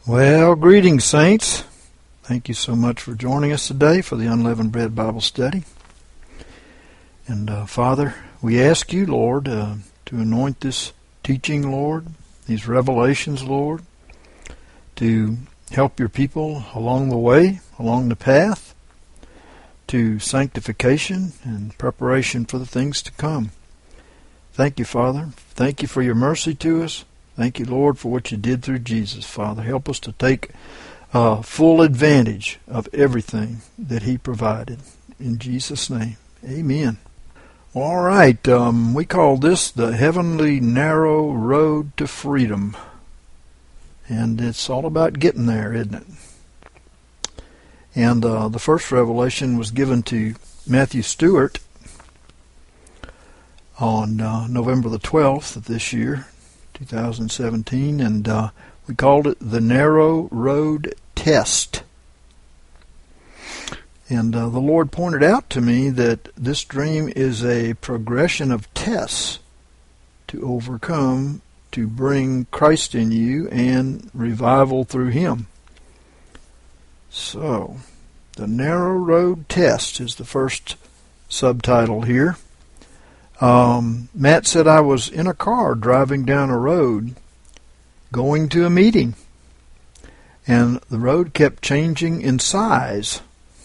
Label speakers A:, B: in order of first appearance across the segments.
A: Well, greetings, saints. Thank you so much for joining us today for the Unleavened Bread Bible Study. And Father, we ask you, Lord, to anoint this teaching, Lord, these revelations, Lord, to help your people along the way, along the path, to sanctification and preparation for the things to come. Thank you, Father. Thank you for your mercy to us. Thank you, Lord, for what you did through Jesus, Father. Help us to take full advantage of everything that he provided. In Jesus' name, amen. All right, we call this the Heavenly Narrow Road to Freedom. And it's all about getting there, isn't it? And the first revelation was given to Matthew Stewart on November the 12th of this year, 2017, and we called it the Narrow Road Test. And the Lord pointed out to me that this dream is a progression of tests to overcome, to bring Christ in you and revival through him. So, the Narrow Road Test is the first subtitle here. Matt said I was in a car driving down a road going to a meeting, and the road kept changing in size.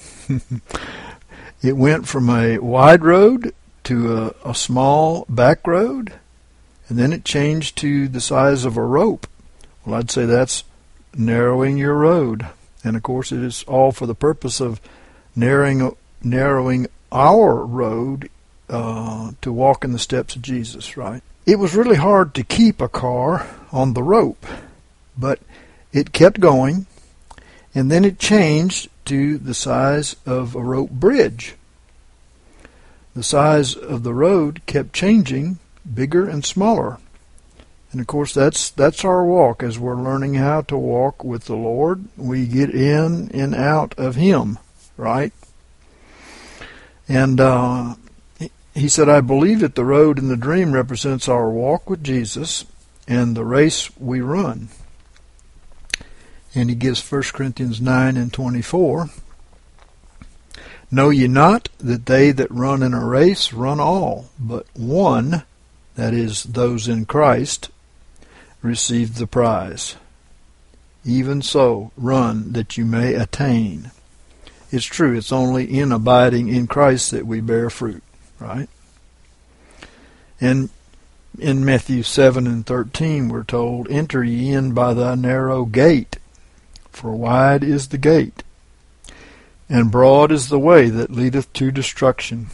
A: It went from a wide road to a small back road, and then it changed to the size of a rope. Well, I'd say that's narrowing your road. And, of course, it is all for the purpose of narrowing our road to walk in the steps of Jesus, right? It was really hard to keep a car on the rope, but it kept going, and then it changed to the size of a rope bridge. The size of the road kept changing, bigger and smaller. And of course that's our walk. As we're learning how to walk with the Lord, we get in and out of him, right? And he said, I believe that the road in the dream represents our walk with Jesus and the race we run. And he gives 1 Corinthians 9:24. Know ye not that they that run in a race run all, but one, that is, those in Christ, receive the prize. Even so, run that you may attain. It's true, it's only in abiding in Christ that we bear fruit, right? And in Matthew 7:13 we're told, enter ye in by the narrow gate, for wide is the gate, and broad is the way that leadeth to destruction.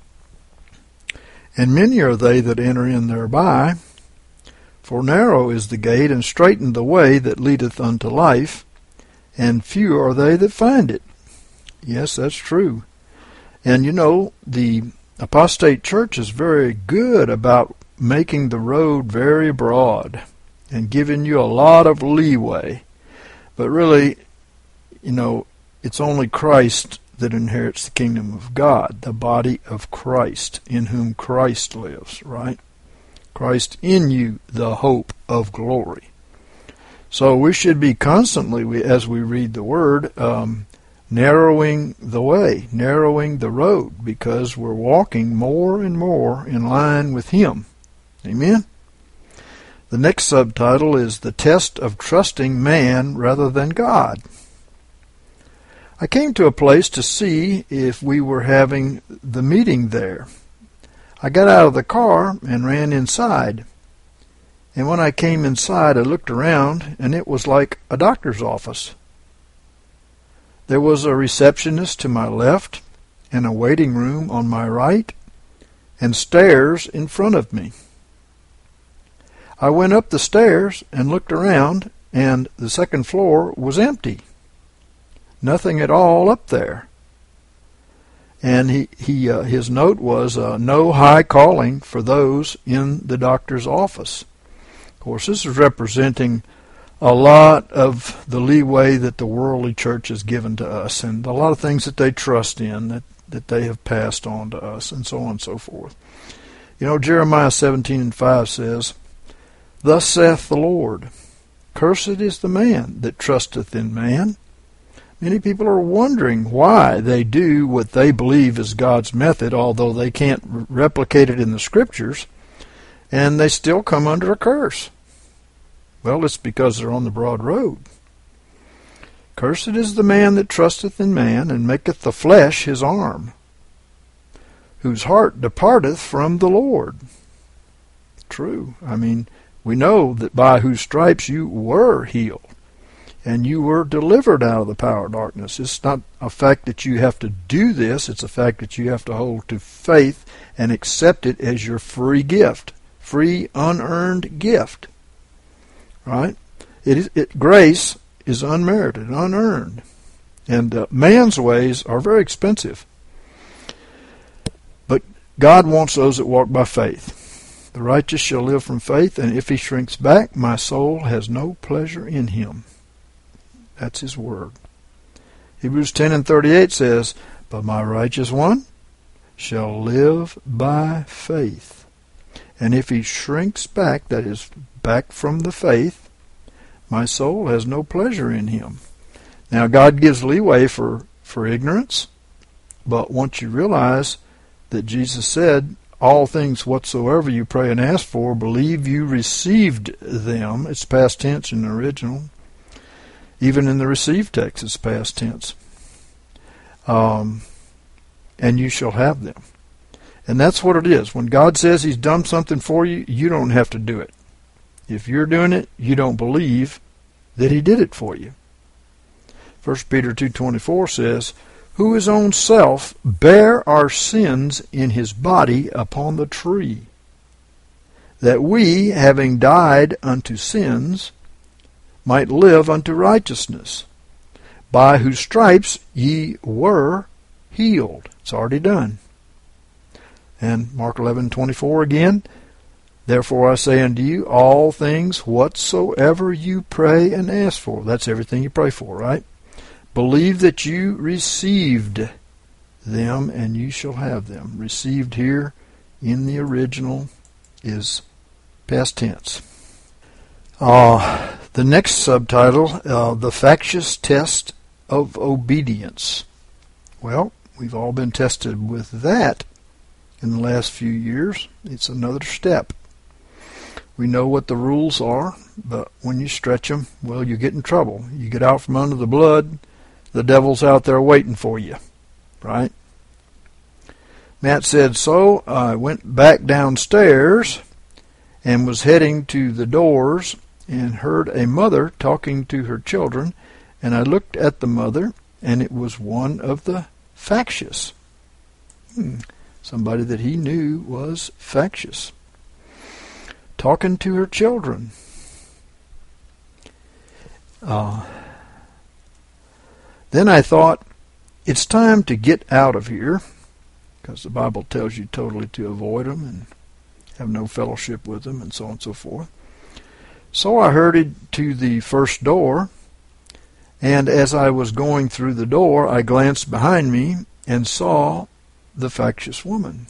A: And many are they that enter in thereby, for narrow is the gate, and straitened the way that leadeth unto life, and few are they that find it. Yes, that's true. And you know, the apostate church is very good about making the road very broad and giving you a lot of leeway. But really, you know, it's only Christ that inherits the kingdom of God, the body of Christ, in whom Christ lives, right? Christ in you, the hope of glory. So we should be constantly, as we read the Word, narrowing the way, narrowing the road, because we're walking more and more in line with him. Amen? The next subtitle is The Test of Trusting Man Rather Than God. I came to a place to see if we were having the meeting there. I got out of the car and ran inside. And when I came inside, I looked around, and it was like a doctor's office. There was a receptionist to my left, and a waiting room on my right, and stairs in front of me. I went up the stairs and looked around, and the second floor was empty. Nothing at all up there. And his note was, no high calling for those in the doctor's office. Of course, this is representing a lot of the leeway that the worldly church has given to us, and a lot of things that they trust in that they have passed on to us, and so on and so forth. You know, Jeremiah 17:5 says, Thus saith the Lord, Cursed is the man that trusteth in man. Many people are wondering why they do what they believe is God's method, although they can't replicate it in the Scriptures, and they still come under a curse. Well, it's because they're on the broad road. Cursed is the man that trusteth in man, and maketh the flesh his arm, whose heart departeth from the Lord. True. I mean, we know that by whose stripes you were healed, and you were delivered out of the power of darkness. It's not a fact that you have to do this. It's a fact that you have to hold to faith and accept it as your free gift, free unearned gift. Right? Grace is unmerited, unearned. And man's ways are very expensive. But God wants those that walk by faith. The righteous shall live from faith, and if he shrinks back, my soul has no pleasure in him. That's his word. Hebrews 10:38 says, but my righteous one shall live by faith. And if he shrinks back, that is, back from the faith, my soul has no pleasure in him. Now, God gives leeway for ignorance, but once you realize that Jesus said, all things whatsoever you pray and ask for, believe you received them. It's past tense in the original. Even in the received text, it's past tense. And you shall have them. And that's what it is. When God says he's done something for you, you don't have to do it. If you're doing it, you don't believe that he did it for you. 1 Peter 2:24 says, who his own self bare our sins in his body upon the tree, that we, having died unto sins, might live unto righteousness, by whose stripes ye were healed. It's already done. And Mark 11:24 again, therefore I say unto you, all things whatsoever you pray and ask for. That's everything you pray for, right? Believe that you received them, and you shall have them. Received here in the original is past tense. The next subtitle, the factious test of obedience. Well, we've all been tested with that in the last few years. It's another step. We know what the rules are, but when you stretch them, well, you get in trouble. You get out from under the blood, the devil's out there waiting for you, right? Matt said, so I went back downstairs and was heading to the doors and heard a mother talking to her children, and I looked at the mother, and it was one of the factious. Somebody that he knew was factious. Talking to her children. Then I thought, it's time to get out of here, because the Bible tells you totally to avoid them and have no fellowship with them and so on and so forth. So I hurried to the first door, and as I was going through the door, I glanced behind me and saw the factious woman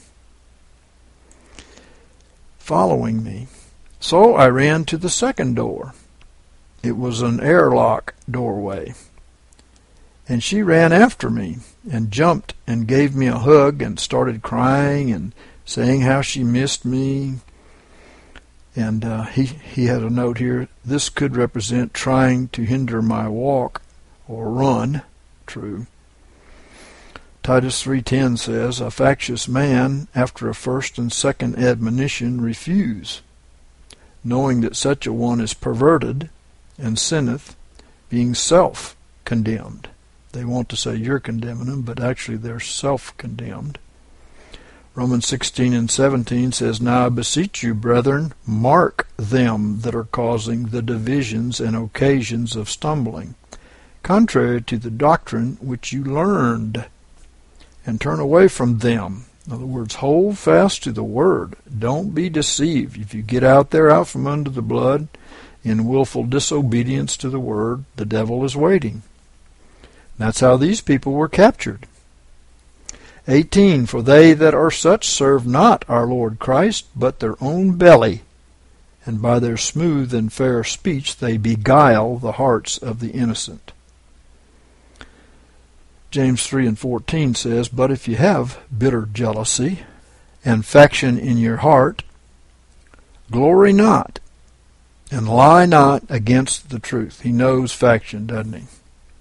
A: following me. So I ran to the second door. It was an airlock doorway. And she ran after me and jumped and gave me a hug and started crying and saying how she missed me. And he had a note here, this could represent trying to hinder my walk or run. True. Titus 3:10 says, a factious man, after a first and second admonition, refuse, knowing that such a one is perverted and sinneth, being self-condemned. They want to say you're condemning them, but actually they're self-condemned. Romans 16:17 says, now I beseech you, brethren, mark them that are causing the divisions and occasions of stumbling, contrary to the doctrine which you learned, and turn away from them. In other words, hold fast to the word. Don't be deceived. If you get out there, out from under the blood, in willful disobedience to the word, the devil is waiting. That's how these people were captured. 18, for they that are such serve not our Lord Christ, but their own belly, and by their smooth and fair speech they beguile the hearts of the innocent. James 3:14 says, But if you have bitter jealousy and faction in your heart, glory not, and lie not against the truth. He knows faction, doesn't he?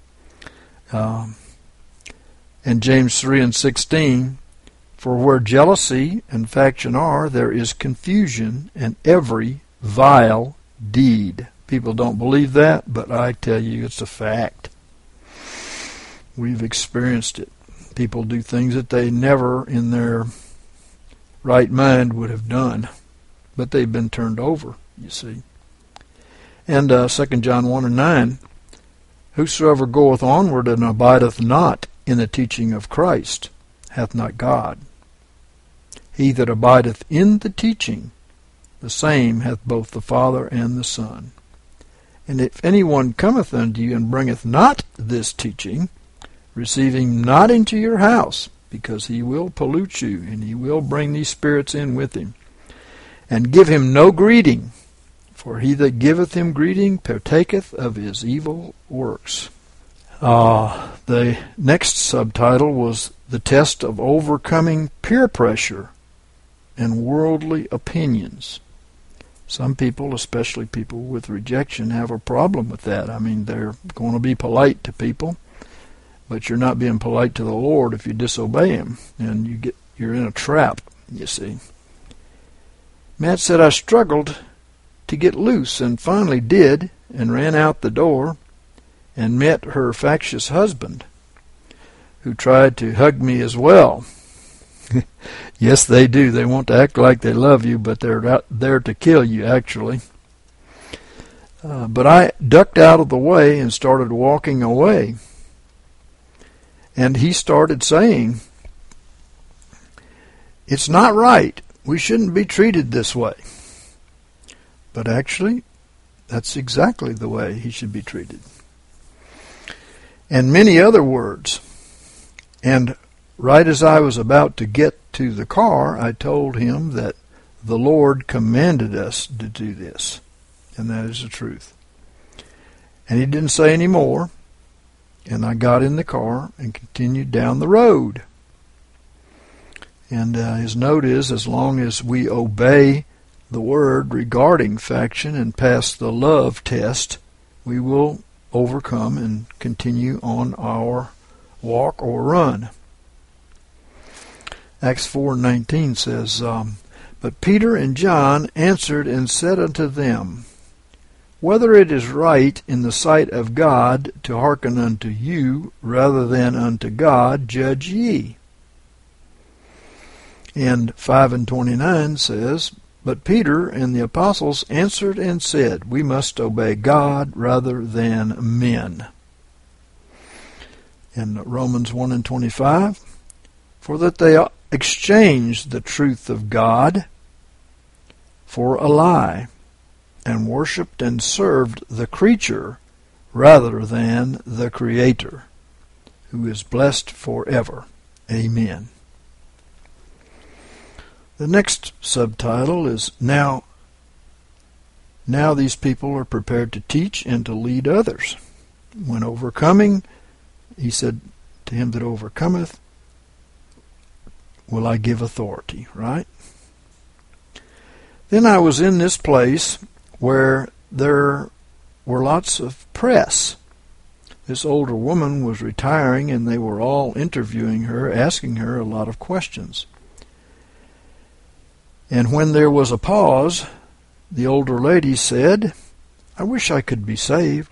A: And James 3:16, For where jealousy and faction are, there is confusion and every vile deed. People don't believe that, but I tell you it's a fact. We've experienced it. People do things that they never in their right mind would have done, but they've been turned over, you see. And 2 John 1:9, Whosoever goeth onward and abideth not in the teaching of Christ hath not God. He that abideth in the teaching, the same hath both the Father and the Son. And if anyone cometh unto you and bringeth not this teaching, receive him not into your house, because he will pollute you, and he will bring these spirits in with him. And give him no greeting, for he that giveth him greeting partaketh of his evil works. The next subtitle was The Test of Overcoming Peer Pressure and Worldly Opinions. Some people, especially people with rejection, have a problem with that. I mean, they're going to be polite to people, but you're not being polite to the Lord if you disobey him, and you're in a trap, you see. Matt said, I struggled to get loose and finally did, and ran out the door and met her factious husband, who tried to hug me as well. Yes, they do. They want to act like they love you, but they're out there to kill you, actually. But I ducked out of the way and started walking away. And he started saying, It's not right. We shouldn't be treated this way. But actually, that's exactly the way he should be treated. And many other words. And right as I was about to get to the car, I told him that the Lord commanded us to do this. And that is the truth. And he didn't say any more. And I got in the car and continued down the road. And his note is, as long as we obey the word regarding faction and pass the love test, we will overcome and continue on our walk or run. Acts 4:19 says, But Peter and John answered and said unto them, Whether it is right in the sight of God to hearken unto you rather than unto God, judge ye. And 5:29 says, But Peter and the apostles answered and said, We must obey God rather than men. In Romans 1:25, For that they exchanged the truth of God for a lie, and worshipped and served the creature rather than the Creator, who is blessed forever. Amen. The next subtitle is Now these people are prepared to teach and to lead others. When overcoming, he said, To him that overcometh will I give authority, right? Then I was in this place where there were lots of press. This older woman was retiring, and they were all interviewing her, asking her a lot of questions. And when there was a pause, the older lady said, I wish I could be saved.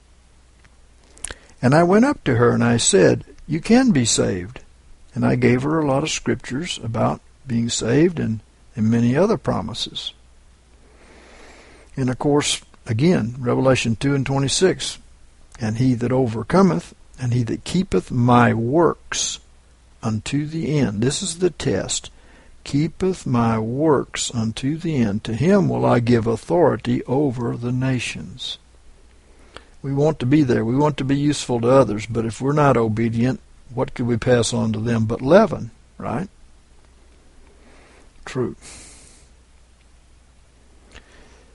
A: And I went up to her and I said, You can be saved. And I gave her a lot of scriptures about being saved and many other promises. And of course, again, Revelation 2:26, And he that overcometh, and he that keepeth my works unto the end. This is the test. Keepeth my works unto the end. To him will I give authority over the nations. We want to be there. We want to be useful to others. But if we're not obedient, what could we pass on to them but leaven, right? True.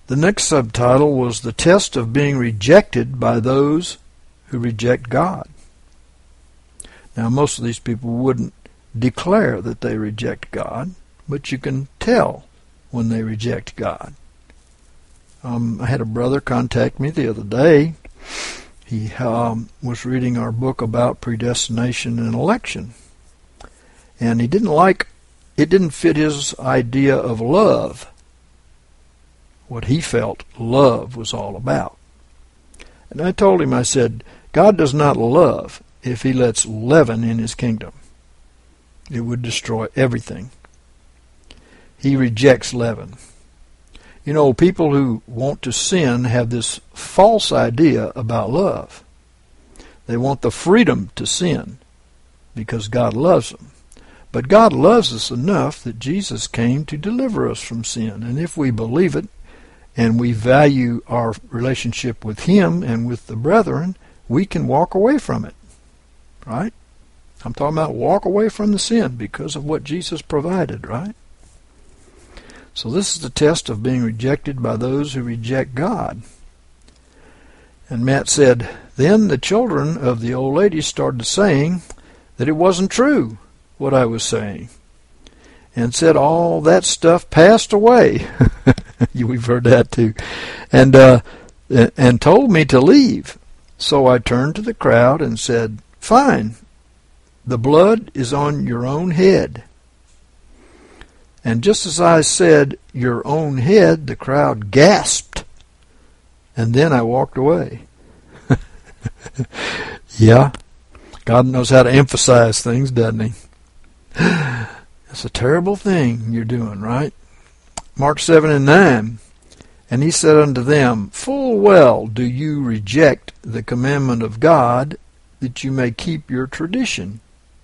A: The next subtitle was The Test of Being Rejected by Those Who Reject God. Now, most of these people wouldn't declare that they reject God, but you can tell when they reject God. I had a brother contact me the other day. He was reading our book about predestination and election, and it didn't fit his idea of love, what he felt love was all about. And I told him, I said, God does not love if he lets leaven in his kingdom. It would destroy everything. He rejects leaven. You know, people who want to sin have this false idea about love. They want the freedom to sin because God loves them. But God loves us enough that Jesus came to deliver us from sin. And if we believe it and we value our relationship with Him and with the brethren, we can walk away from it. Right? I'm talking about walk away from the sin because of what Jesus provided, right? So this is the test of being rejected by those who reject God. And Matt said, then the children of the old lady started saying that it wasn't true, what I was saying, and said all that stuff passed away. We've heard that too. And told me to leave. So I turned to the crowd and said, fine, the blood is on your own head. And just as I said, your own head, the crowd gasped. And then I walked away. Yeah, God knows how to emphasize things, doesn't He? It's a terrible thing you're doing, right? Mark 7:9. And He said unto them, full well do you reject the commandment of God, that you may keep your tradition.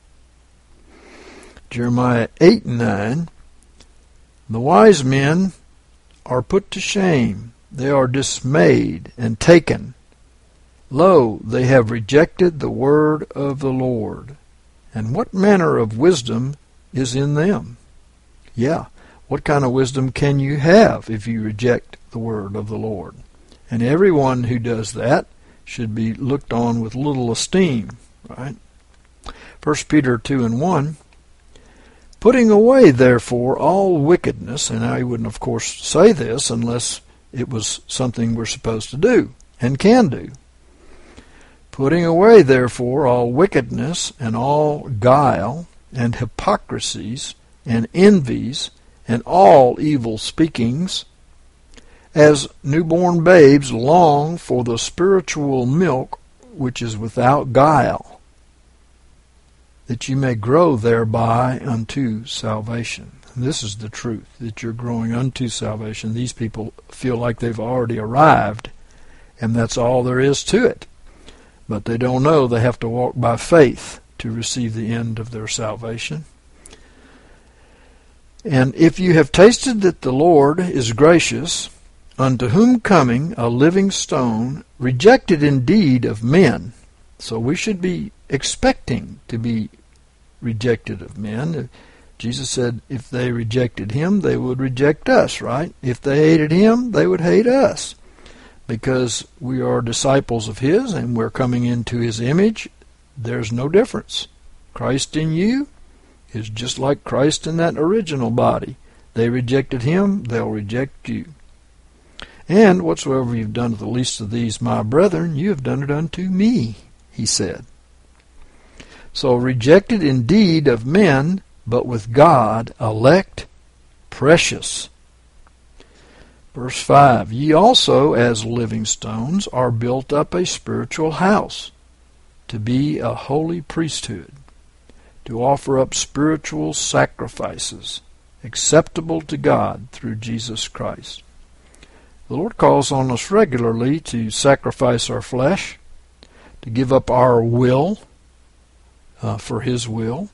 A: Jeremiah 8:9. The wise men are put to shame. They are dismayed and taken. Lo, they have rejected the word of the Lord. And what manner of wisdom is in them? Yeah, what kind of wisdom can you have if you reject the word of the Lord? And everyone who does that should be looked on with little esteem, right? 1 Peter 2:1. Putting away, therefore, all wickedness, and I wouldn't, of course, say this unless it was something we're supposed to do and can do. Putting away, therefore, all wickedness and all guile and hypocrisies and envies and all evil speakings, as newborn babes long for the spiritual milk which is without guile, that you may grow thereby unto salvation. And this is the truth, that you're growing unto salvation. These people feel like they've already arrived, and that's all there is to it. But they don't know they have to walk by faith to receive the end of their salvation. And if you have tasted that the Lord is gracious, unto whom coming a living stone, rejected indeed of men. So we should be expecting to be rejected of men. Jesus said if they rejected Him, they would reject us, right? If they hated Him, they would hate us. Because we are disciples of His and we're coming into His image, there's no difference. Christ in you is just like Christ in that original body. They rejected Him, they'll reject you. And whatsoever you've done to the least of these, my brethren, you have done it unto me, He said. So rejected indeed of men, but with God elect, precious. Verse 5, ye also, as living stones, are built up a spiritual house, to be a holy priesthood, to offer up spiritual sacrifices, acceptable to God through Jesus Christ. The Lord calls on us regularly to sacrifice our flesh, to give up our will for His will.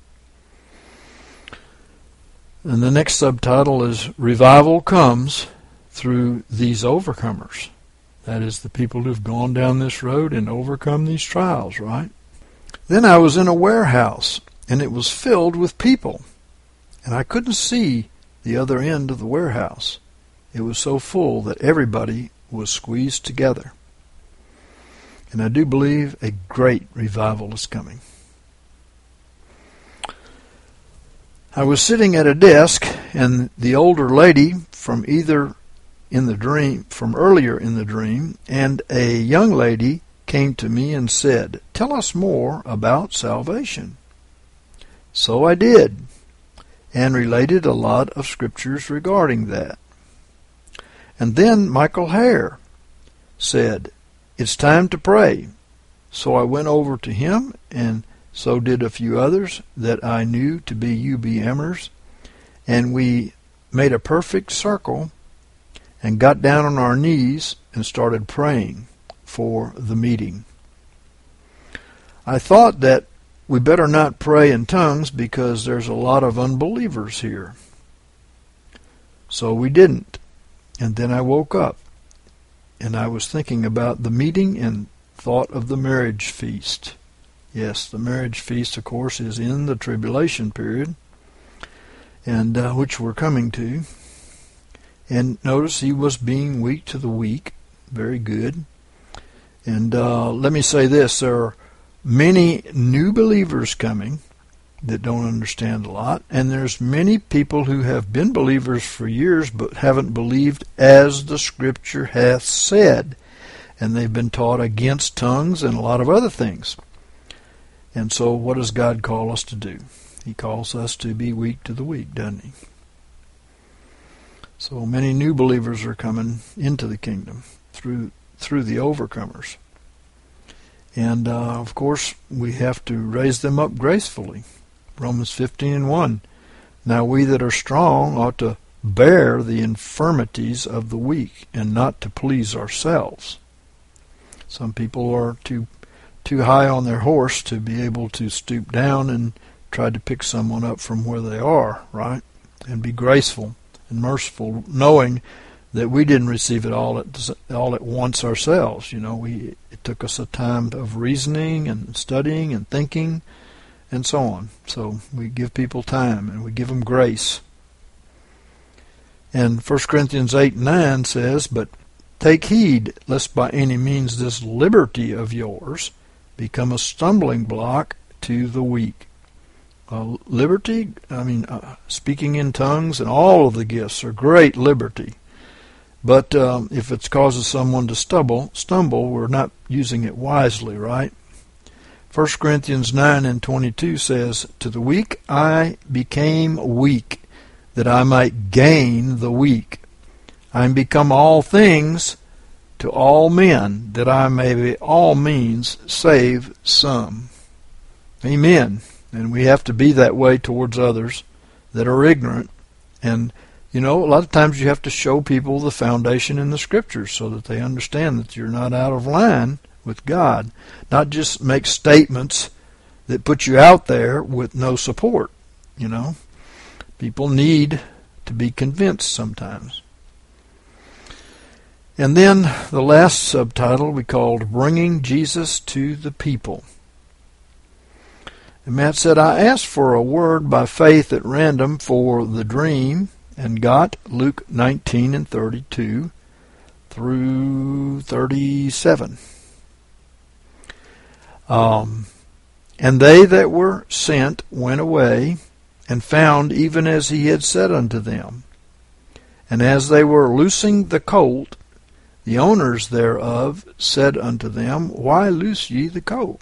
A: And the next subtitle is Revival Comes Through These Overcomers. That is the people who've gone down this road and overcome these trials, right? Then I was in a warehouse, and it was filled with people, and I couldn't see the other end of the warehouse. It was so full that everybody was squeezed together. And I do believe a great revival is coming. I was sitting at a desk, and the older lady from earlier in the dream, and a young lady came to me and said, "Tell us more about salvation." So I did, and related a lot of scriptures regarding that. And then Michael Hare said, "It's time to pray." So I went over to him, and so did a few others that I knew to be UBMers, and we made a perfect circle and got down on our knees and started praying for the meeting. I thought that we better not pray in tongues because there's a lot of unbelievers here. So we didn't. And then I woke up, and I was thinking about the meeting and thought of the marriage feast. Yes, the marriage feast, of course, is in the tribulation period, and which we're coming to. And notice he was being weak to the weak. Very good. And let me say this. There are many new believers coming that don't understand a lot, and there's many people who have been believers for years but haven't believed as the Scripture hath said, and they've been taught against tongues and a lot of other things. And so what does God call us to do? He calls us to be weak to the weak, doesn't he? So many new believers are coming into the kingdom through the overcomers. And, of course, we have to raise them up gracefully. Romans 15:1. Now we that are strong ought to bear the infirmities of the weak and not to please ourselves. Some people are too high on their horse to be able to stoop down and try to pick someone up from where they are, right? And be graceful and merciful, knowing that we didn't receive it all at once ourselves. You know, it took us a time of reasoning and studying and thinking and so on. So we give people time and we give them grace. And 1 Corinthians 8:9 says, "But take heed, lest by any means this liberty of yours become a stumbling block to the weak." Liberty, speaking in tongues and all of the gifts are great liberty. But if it causes someone to stumble, we're not using it wisely, right? 1 Corinthians 9:22 says, "To the weak I became weak, that I might gain the weak. I am become all things to all men, that I may by all means save some." Amen. And we have to be that way towards others that are ignorant. And, a lot of times you have to show people the foundation in the Scriptures so that they understand that you're not out of line with God. Not just make statements that put you out there with no support, People need to be convinced sometimes. And then the last subtitle we called Bringing Jesus to the People. And Matt said, "I asked for a word by faith at random for the dream and got Luke 19:32 through 37. And they that were sent went away and found even as he had said unto them. And as they were loosing the colt, the owners thereof said unto them, Why loose ye the colt?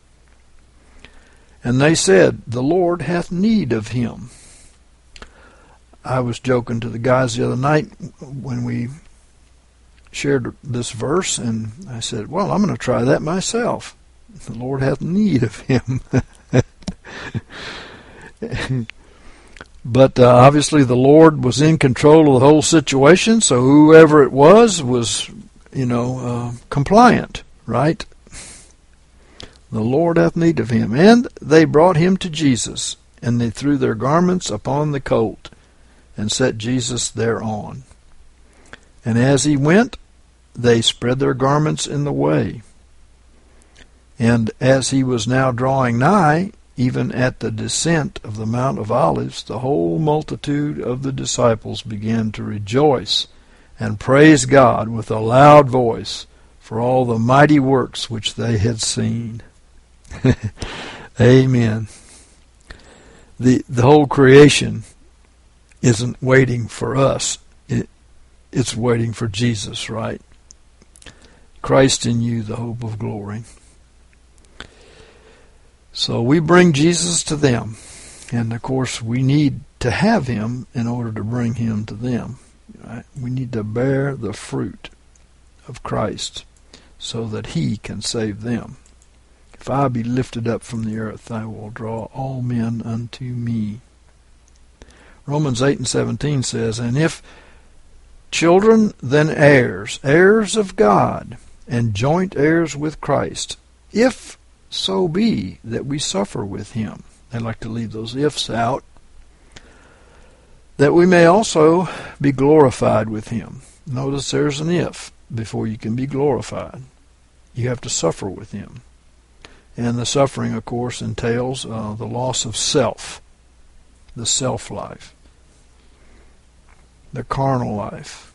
A: And they said, The Lord hath need of him." I was joking to the guys the other night when we shared this verse, and I said, well, I'm going to try that myself. The Lord hath need of him. But obviously the Lord was in control of the whole situation, so whoever it was compliant, right? The Lord hath need of him. And they brought him to Jesus, and they threw their garments upon the colt, and set Jesus thereon. And as he went, they spread their garments in the way. And as he was now drawing nigh, even at the descent of the Mount of Olives, the whole multitude of the disciples began to rejoice and praised God with a loud voice for all the mighty works which they had seen. Amen. The whole creation isn't waiting for us. It's waiting for Jesus, right? Christ in you, the hope of glory. So we bring Jesus to them. And of course, we need to have him in order to bring him to them. Right? We need to bear the fruit of Christ so that he can save them. If I be lifted up from the earth, I will draw all men unto me. Romans 8:17 says, and if children, then heirs, heirs of God, and joint heirs with Christ, if so be that we suffer with him. I like to leave those ifs out. That we may also be glorified with him. Notice there's an if before you can be glorified. You have to suffer with him. And the suffering, of course, entails the loss of self, the self-life, the carnal life.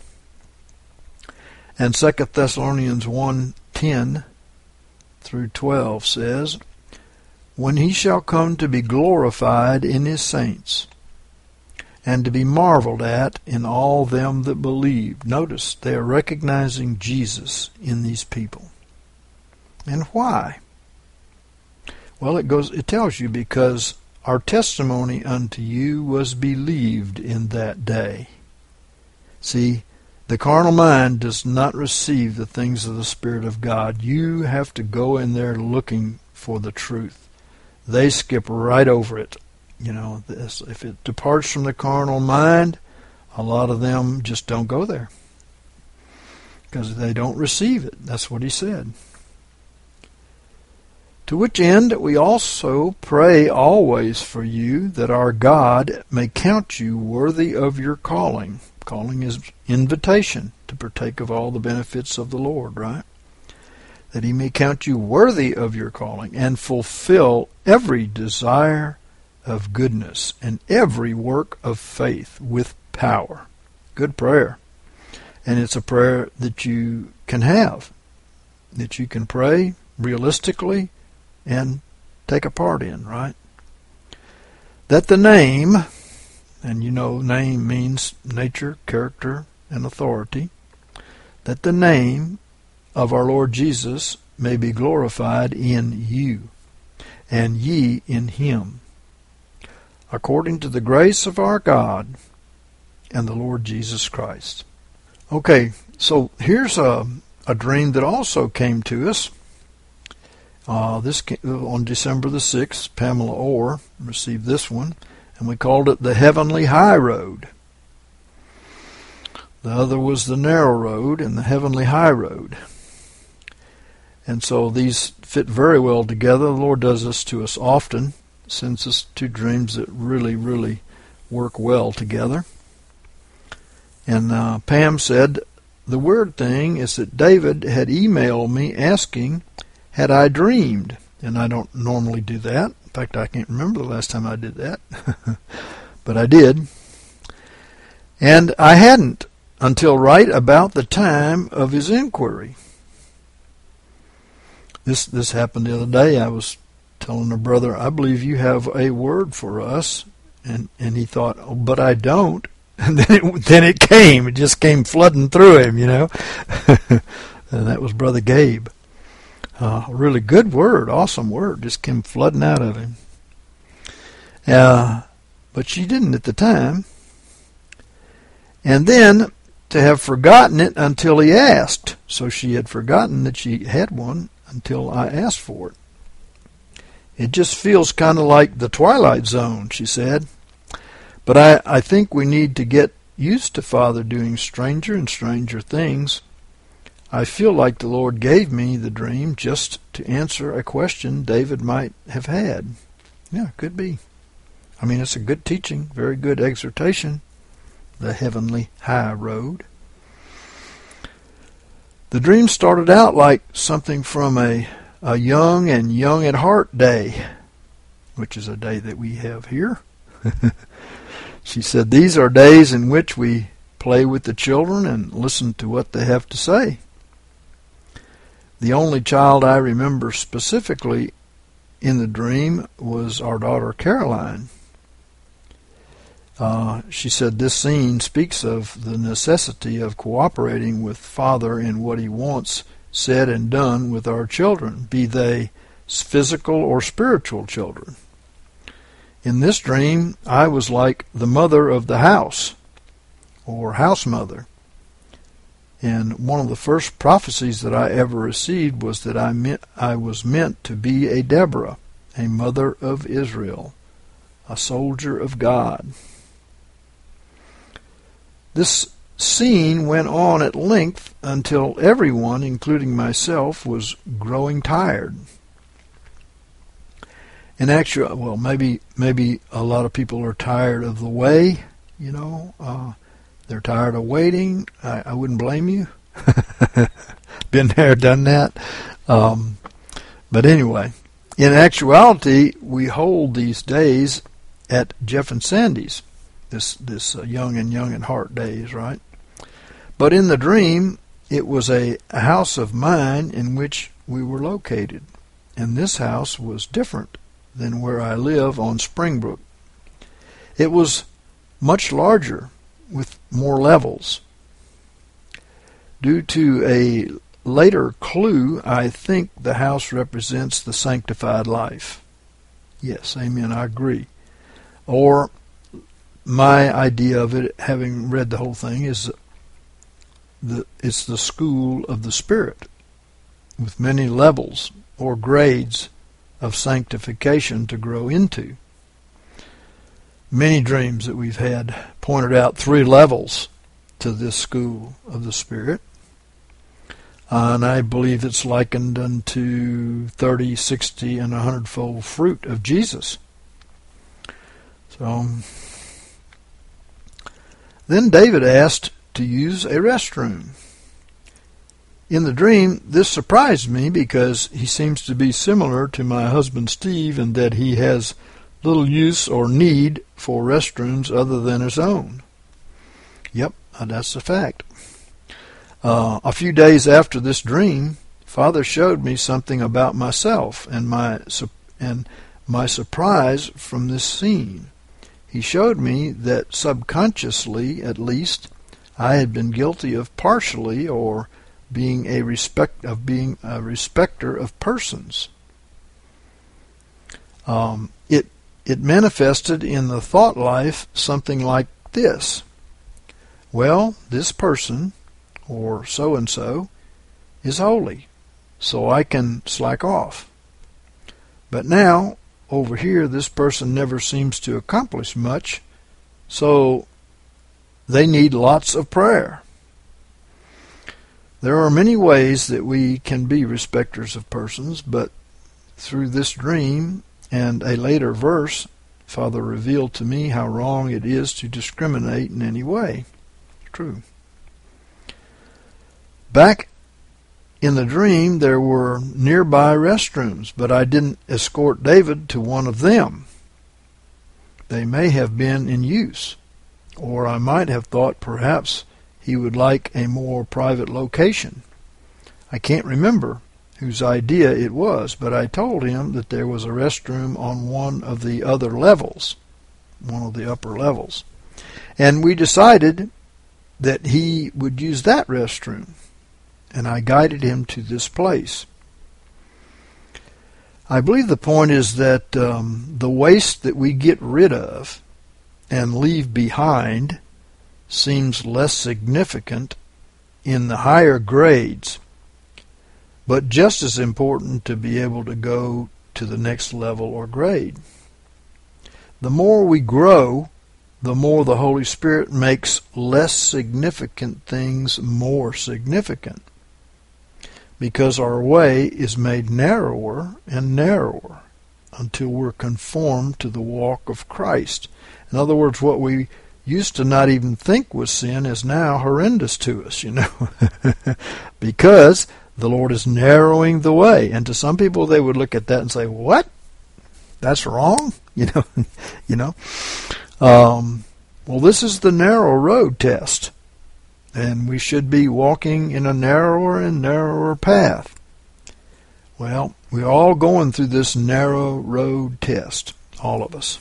A: And 2 Thessalonians 1:10 through 12 says, when he shall come to be glorified in his saints, and to be marveled at in all them that believe. Notice, they are recognizing Jesus in these people. And why? Well, it tells you, because our testimony unto you was believed in that day. See, the carnal mind does not receive the things of the Spirit of God. You have to go in there looking for the truth. They skip right over it. You know, if it departs from the carnal mind, a lot of them just don't go there because they don't receive it. That's what he said. To which end we also pray always for you, that our God may count you worthy of your calling. Calling is invitation to partake of all the benefits of the Lord, right? That he may count you worthy of your calling and fulfill every desire of goodness and every work of faith with power. Good prayer. And it's a prayer that you can have, that you can pray realistically and take a part in, right? That the name, and you know name means nature, character, and authority, that the name of our Lord Jesus may be glorified in you, and ye in him, according to the grace of our God and the Lord Jesus Christ. Okay, so here's a dream that also came to us. This came on December the 6th. Pamela Orr received this one, and we called it the Heavenly High Road. The other was the Narrow Road and the Heavenly High Road. And so these fit very well together. The Lord does this to us often, sends us two dreams that really, really work well together. And Pam said, the weird thing is that David had emailed me asking, had I dreamed? And I don't normally do that. In fact, I can't remember the last time I did that. But I did. And I hadn't until right about the time of his inquiry. This happened the other day. I was telling a brother, I believe you have a word for us. And he thought, oh, but I don't. And then it came. It just came flooding through him, you know. And that was Brother Gabe. A really good word, awesome word, just came flooding out of him. But she didn't at the time. And then to have forgotten it until he asked. So she had forgotten that she had one until I asked for it. It just feels kind of like the Twilight Zone, she said. But I think we need to get used to Father doing stranger and stranger things. I feel like the Lord gave me the dream just to answer a question David might have had. Yeah, could be. I mean, it's a good teaching, very good exhortation, the Heavenly High Road. The dream started out like something from a young and young at heart day, which is a day that we have here. She said, these are days in which we play with the children and listen to what they have to say. The only child I remember specifically in the dream was our daughter Caroline. She said this scene speaks of the necessity of cooperating with Father in what he wants said and done with our children, be they physical or spiritual children. In this dream, I was like the mother of the house, or house mother. And one of the first prophecies that I ever received was that I was meant to be a Deborah, a mother of Israel, a soldier of God. This scene went on at length until everyone, including myself, was growing tired. In actual, well, maybe a lot of people are tired of the way, they're tired of waiting. I wouldn't blame you. Been there, done that. But anyway, in actuality, we hold these days at Jeff and Sandy's, this young and heart days, right? But in the dream, it was a house of mine in which we were located, and this house was different than where I live on Springbrook. It was much larger, with more levels. Due to a later clue, I think the house represents the sanctified life. Yes, amen, I agree. Or my idea of it, having read the whole thing, is it's the school of the Spirit, with many levels or grades of sanctification to grow into. Many dreams that we've had pointed out 3 levels to this school of the Spirit. And I believe it's likened unto 30, 60, and 100-fold fruit of Jesus. So, then David asked to use a restroom. In the dream, this surprised me because he seems to be similar to my husband Steve in that he has little use or need for restrooms other than his own. Yep, that's a fact. A few days after this dream, Father showed me something about myself and my surprise from this scene. He showed me that subconsciously, at least, I had been guilty of partially or being a respecter of persons. It manifested in the thought life something like this. Well, this person, or so-and-so, is holy, so I can slack off. But now, over here, this person never seems to accomplish much, so they need lots of prayer. There are many ways that we can be respecters of persons, but through this dream and a later verse, Father revealed to me how wrong it is to discriminate in any way. It's true. Back in the dream, there were nearby restrooms, but I didn't escort David to one of them. They may have been in use, or I might have thought perhaps he would like a more private location. I can't remember whose idea it was, but I told him that there was a restroom on one of the other levels, one of the upper levels, and we decided that he would use that restroom, and I guided him to this place. I believe the point is that the waste that we get rid of and leave behind seems less significant in the higher grades, but just as important to be able to go to the next level or grade. The more we grow, the more the Holy Spirit makes less significant things more significant, because our way is made narrower and narrower until we're conformed to the walk of Christ. In other words, what we used to not even think was sin is now horrendous to us, because the Lord is narrowing the way. And to some people, they would look at that and say, "What? That's wrong?" Well, this is the narrow road test. and we should be walking in a narrower and narrower path. Well, we're all going through this narrow road test, all of us.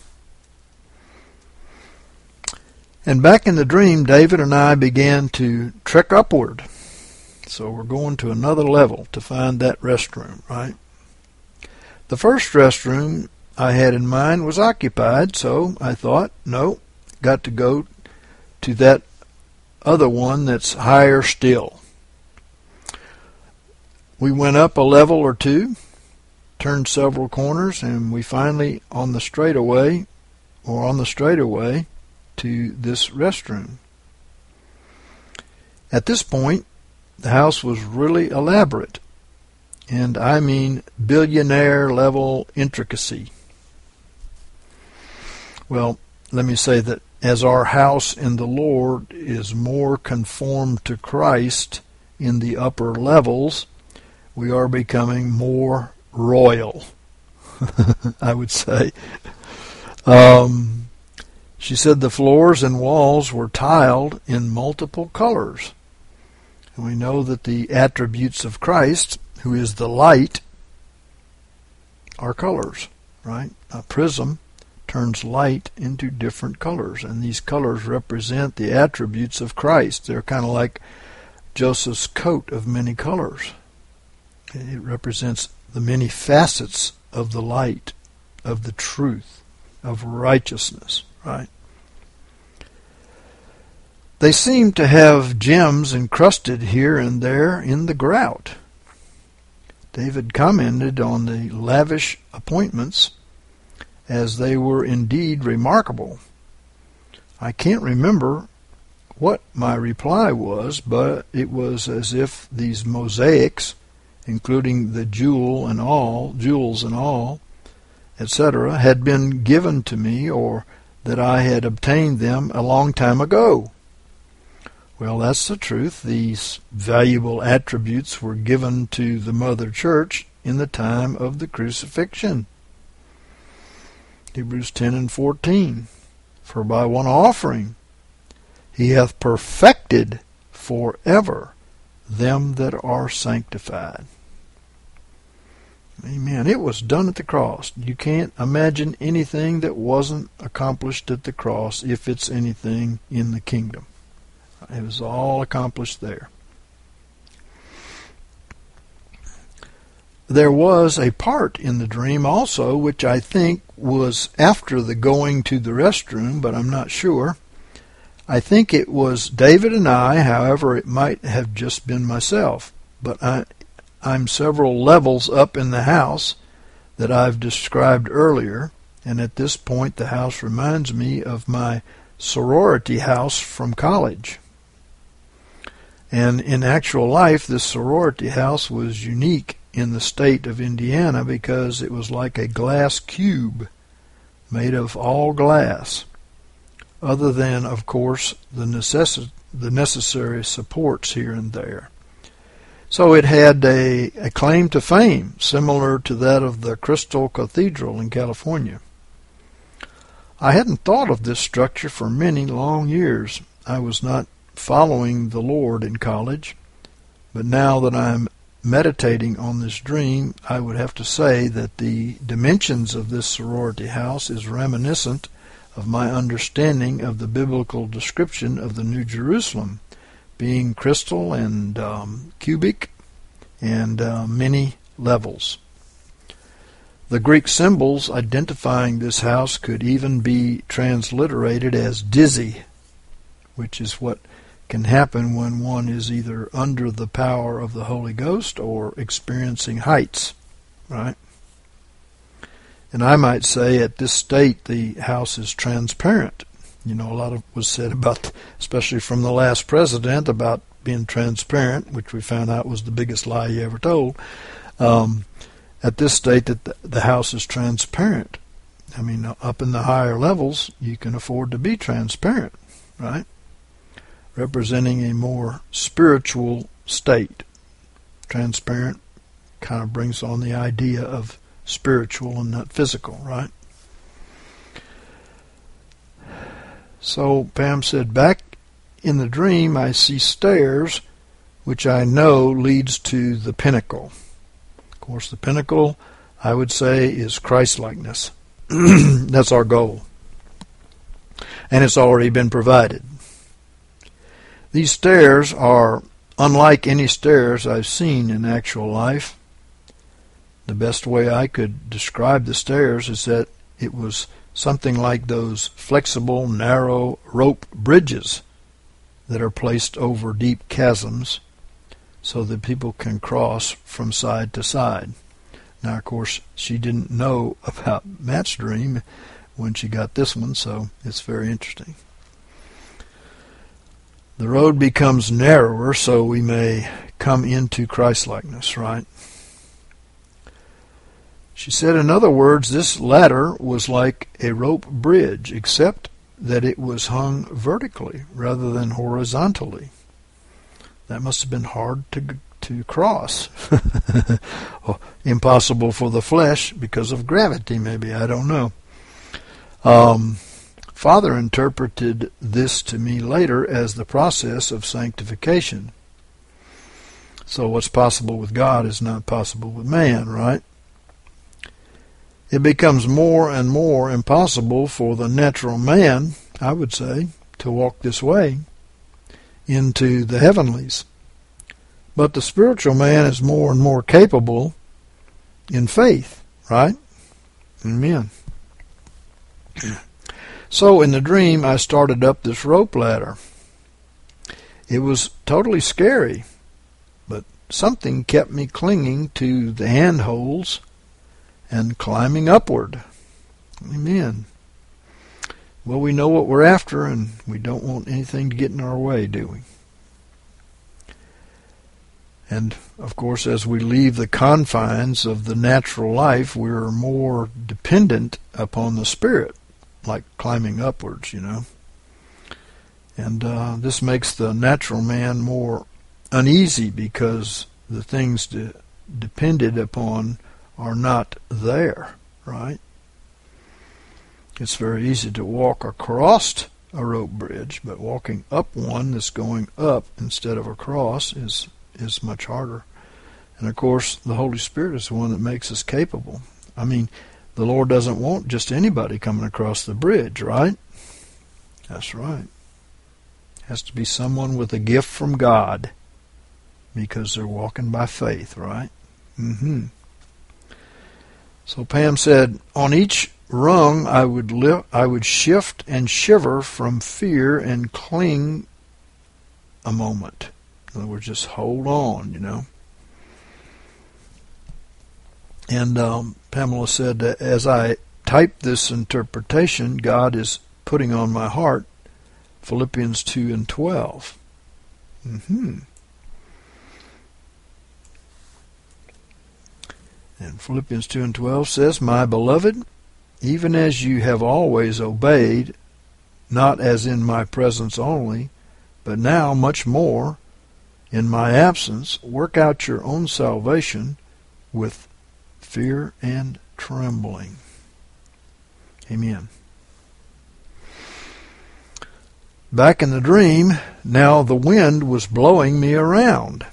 A: And back in the dream, David and I began to trek upward. So we're going to another level to find that restroom, right? The first restroom I had in mind was occupied, so I thought, no, got to go to that other one that's higher still. We went up a level or two, turned several corners, and we finally on the straightaway to this restroom. At this point, the house was really elaborate, and I mean billionaire level intricacy. Well, let me say that as our house in the Lord is more conformed to Christ in the upper levels, we are becoming more royal, I would say. She said the floors and walls were tiled in multiple colors. And we know that the attributes of Christ, who is the light, are colors, right? A prism turns light into different colors, and these colors represent the attributes of Christ. They're kind of like Joseph's coat of many colors. It represents the many facets of the light, of the truth, of righteousness, right? They seem to have gems encrusted here and there in the grout. David commented on the lavish appointments as they were indeed remarkable. I can't remember what my reply was, but it was as if these mosaics, including the jewels and all, etc., had been given to me, or that I had obtained them a long time ago. Well, that's the truth. These valuable attributes were given to the Mother Church in the time of the crucifixion. Hebrews 10 and 14. For by one offering he hath perfected forever them that are sanctified. Amen. It was done at the cross. You can't imagine anything that wasn't accomplished at the cross if it's anything in the kingdom. It was all accomplished there. There was a part in the dream also which I think was after the going to the restroom, but I'm not sure. I think it was David and I, however, it might have just been myself. But I'm several levels up in the house that I've described earlier, and at this point the house reminds me of my sorority house from college. And in actual life, this sorority house was unique in the state of Indiana because it was like a glass cube made of all glass, other than, of course, the necessary supports here and there. So it had a claim to fame, similar to that of the Crystal Cathedral in California. I hadn't thought of this structure for many long years. I was not following the Lord in college, but now that I'm meditating on this dream, I would have to say that the dimensions of this sorority house is reminiscent of my understanding of the biblical description of the New Jerusalem, being crystal and cubic and many levels. The Greek symbols identifying this house could even be transliterated as dizzy, which is what can happen when one is either under the power of the Holy Ghost or experiencing heights, right? And I might say at this state the house is transparent. You know, a lot of was said about, especially from the last president, about being transparent, which we found out was the biggest lie he ever told. At this state that the house is transparent. I mean, up in the higher levels, you can afford to be transparent, right? Representing a more spiritual state. Transparent kind of brings on the idea of spiritual and not physical, right? So Pam said, back in the dream I see stairs, which I know leads to the pinnacle. Of course, the pinnacle, I would say, is Christ-likeness. That's our goal. And it's already been provided. These stairs are unlike any stairs I've seen in actual life. The best way I could describe the stairs is that it was something like those flexible, narrow rope bridges that are placed over deep chasms so that people can cross from side to side. Now, of course, she didn't know about Matt's dream when she got this one, so it's very interesting. The road becomes narrower so we may come into Christ-likeness, right? She said, in other words, this ladder was like a rope bridge, except that it was hung vertically rather than horizontally. That must have been hard to cross. Impossible for the flesh because of gravity, maybe. I don't know. Father interpreted this to me later as the process of sanctification. So what's possible with God is not possible with man, right? It becomes more and more impossible for the natural man, I would say, to walk this way into the heavenlies. But the spiritual man is more and more capable in faith, right? Amen. So in the dream, I started up this rope ladder. It was totally scary, but something kept me clinging to the handholds and climbing upward. Amen. Well, we know what we're after, and we don't want anything to get in our way, do we? And, of course, as we leave the confines of the natural life, we're more dependent upon the Spirit, like climbing upwards, you know. And this makes the natural man more uneasy because the things depended upon are not there, right? It's very easy to walk across a rope bridge, but walking up one that's going up instead of across is much harder. And of course, the Holy Spirit is the one that makes us capable. I mean, the Lord doesn't want just anybody coming across the bridge, right? That's right. It has to be someone with a gift from God because they're walking by faith, right? So Pam said, on each rung I would shift and shiver from fear and cling a moment. In other words, just hold on, you know. And Pamela said that as I type this interpretation, God is putting on my heart Philippians 2 and 12. And Philippians 2 and 12 says, my beloved, even as you have always obeyed, not as in my presence only, but now much more in my absence, work out your own salvation with fear and trembling. Amen. Back in the dream, now the wind was blowing me around.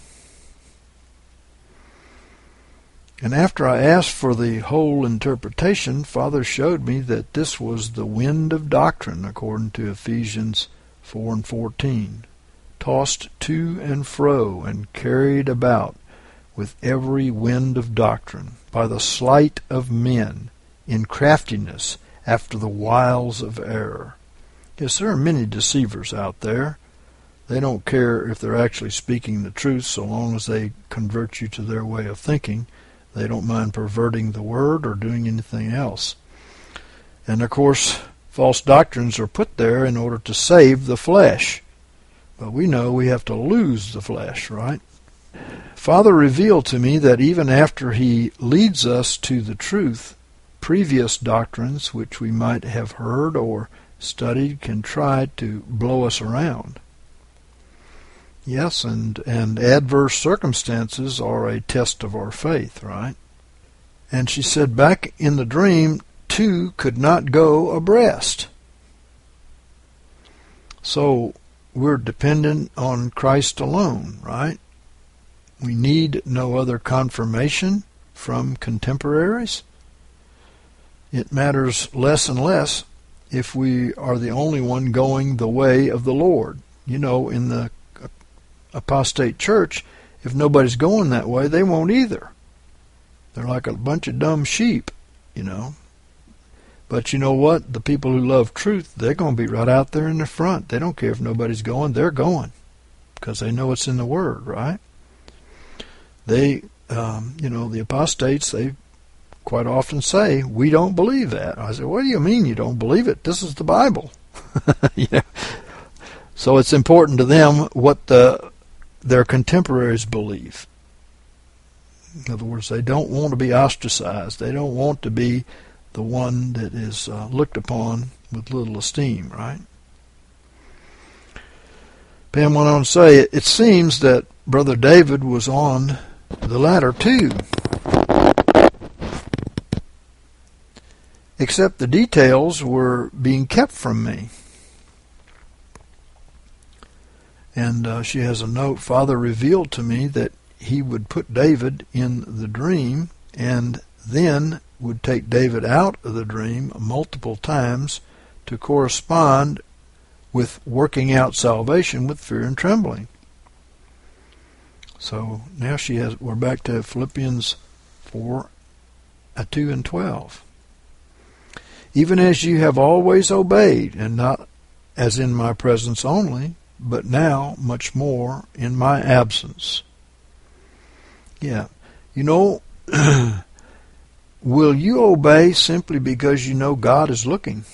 A: And after I asked for the whole interpretation, Father showed me that this was the wind of doctrine, according to Ephesians 4 and 14, tossed to and fro and carried about with every wind of doctrine, by the sleight of men, in craftiness after the wiles of error. Yes, there are many deceivers out there. They don't care if they're actually speaking the truth so long as they convert you to their way of thinking. They don't mind perverting the word or doing anything else. And of course, false doctrines are put there in order to save the flesh. But we know we have to lose the flesh, right? Father revealed to me that even after he leads us to the truth, previous doctrines which we might have heard or studied can try to blow us around. Yes, and adverse circumstances are a test of our faith, right? And she said back in the dream, two could not go abreast. So we're dependent on Christ alone, right? We need no other confirmation from contemporaries. It matters less and less if we are the only one going the way of the Lord. You know, in the apostate church, if nobody's going that way, they won't either. They're like a bunch of dumb sheep, you know. But you know what? The people who love truth, they're going to be right out there in the front. They don't care if nobody's going. They're going because they know it's in the Word, right? They, the apostates, they quite often say, we don't believe that. I say, what do you mean you don't believe it? This is the Bible. Yeah. So it's important to them what their contemporaries believe. In other words, they don't want to be ostracized. They don't want to be the one that is looked upon with little esteem, right? Pam went on to say, it seems that Brother David was on the latter too. Except the details were being kept from me. And she has a note, Father revealed to me that he would put David in the dream and then would take David out of the dream multiple times to correspond with working out salvation with fear and trembling. So now we're back to Philippians 4, 2 and 12. Even as you have always obeyed, and not as in my presence only, but now much more in my absence. Yeah. You know, will you obey simply because you know God is looking?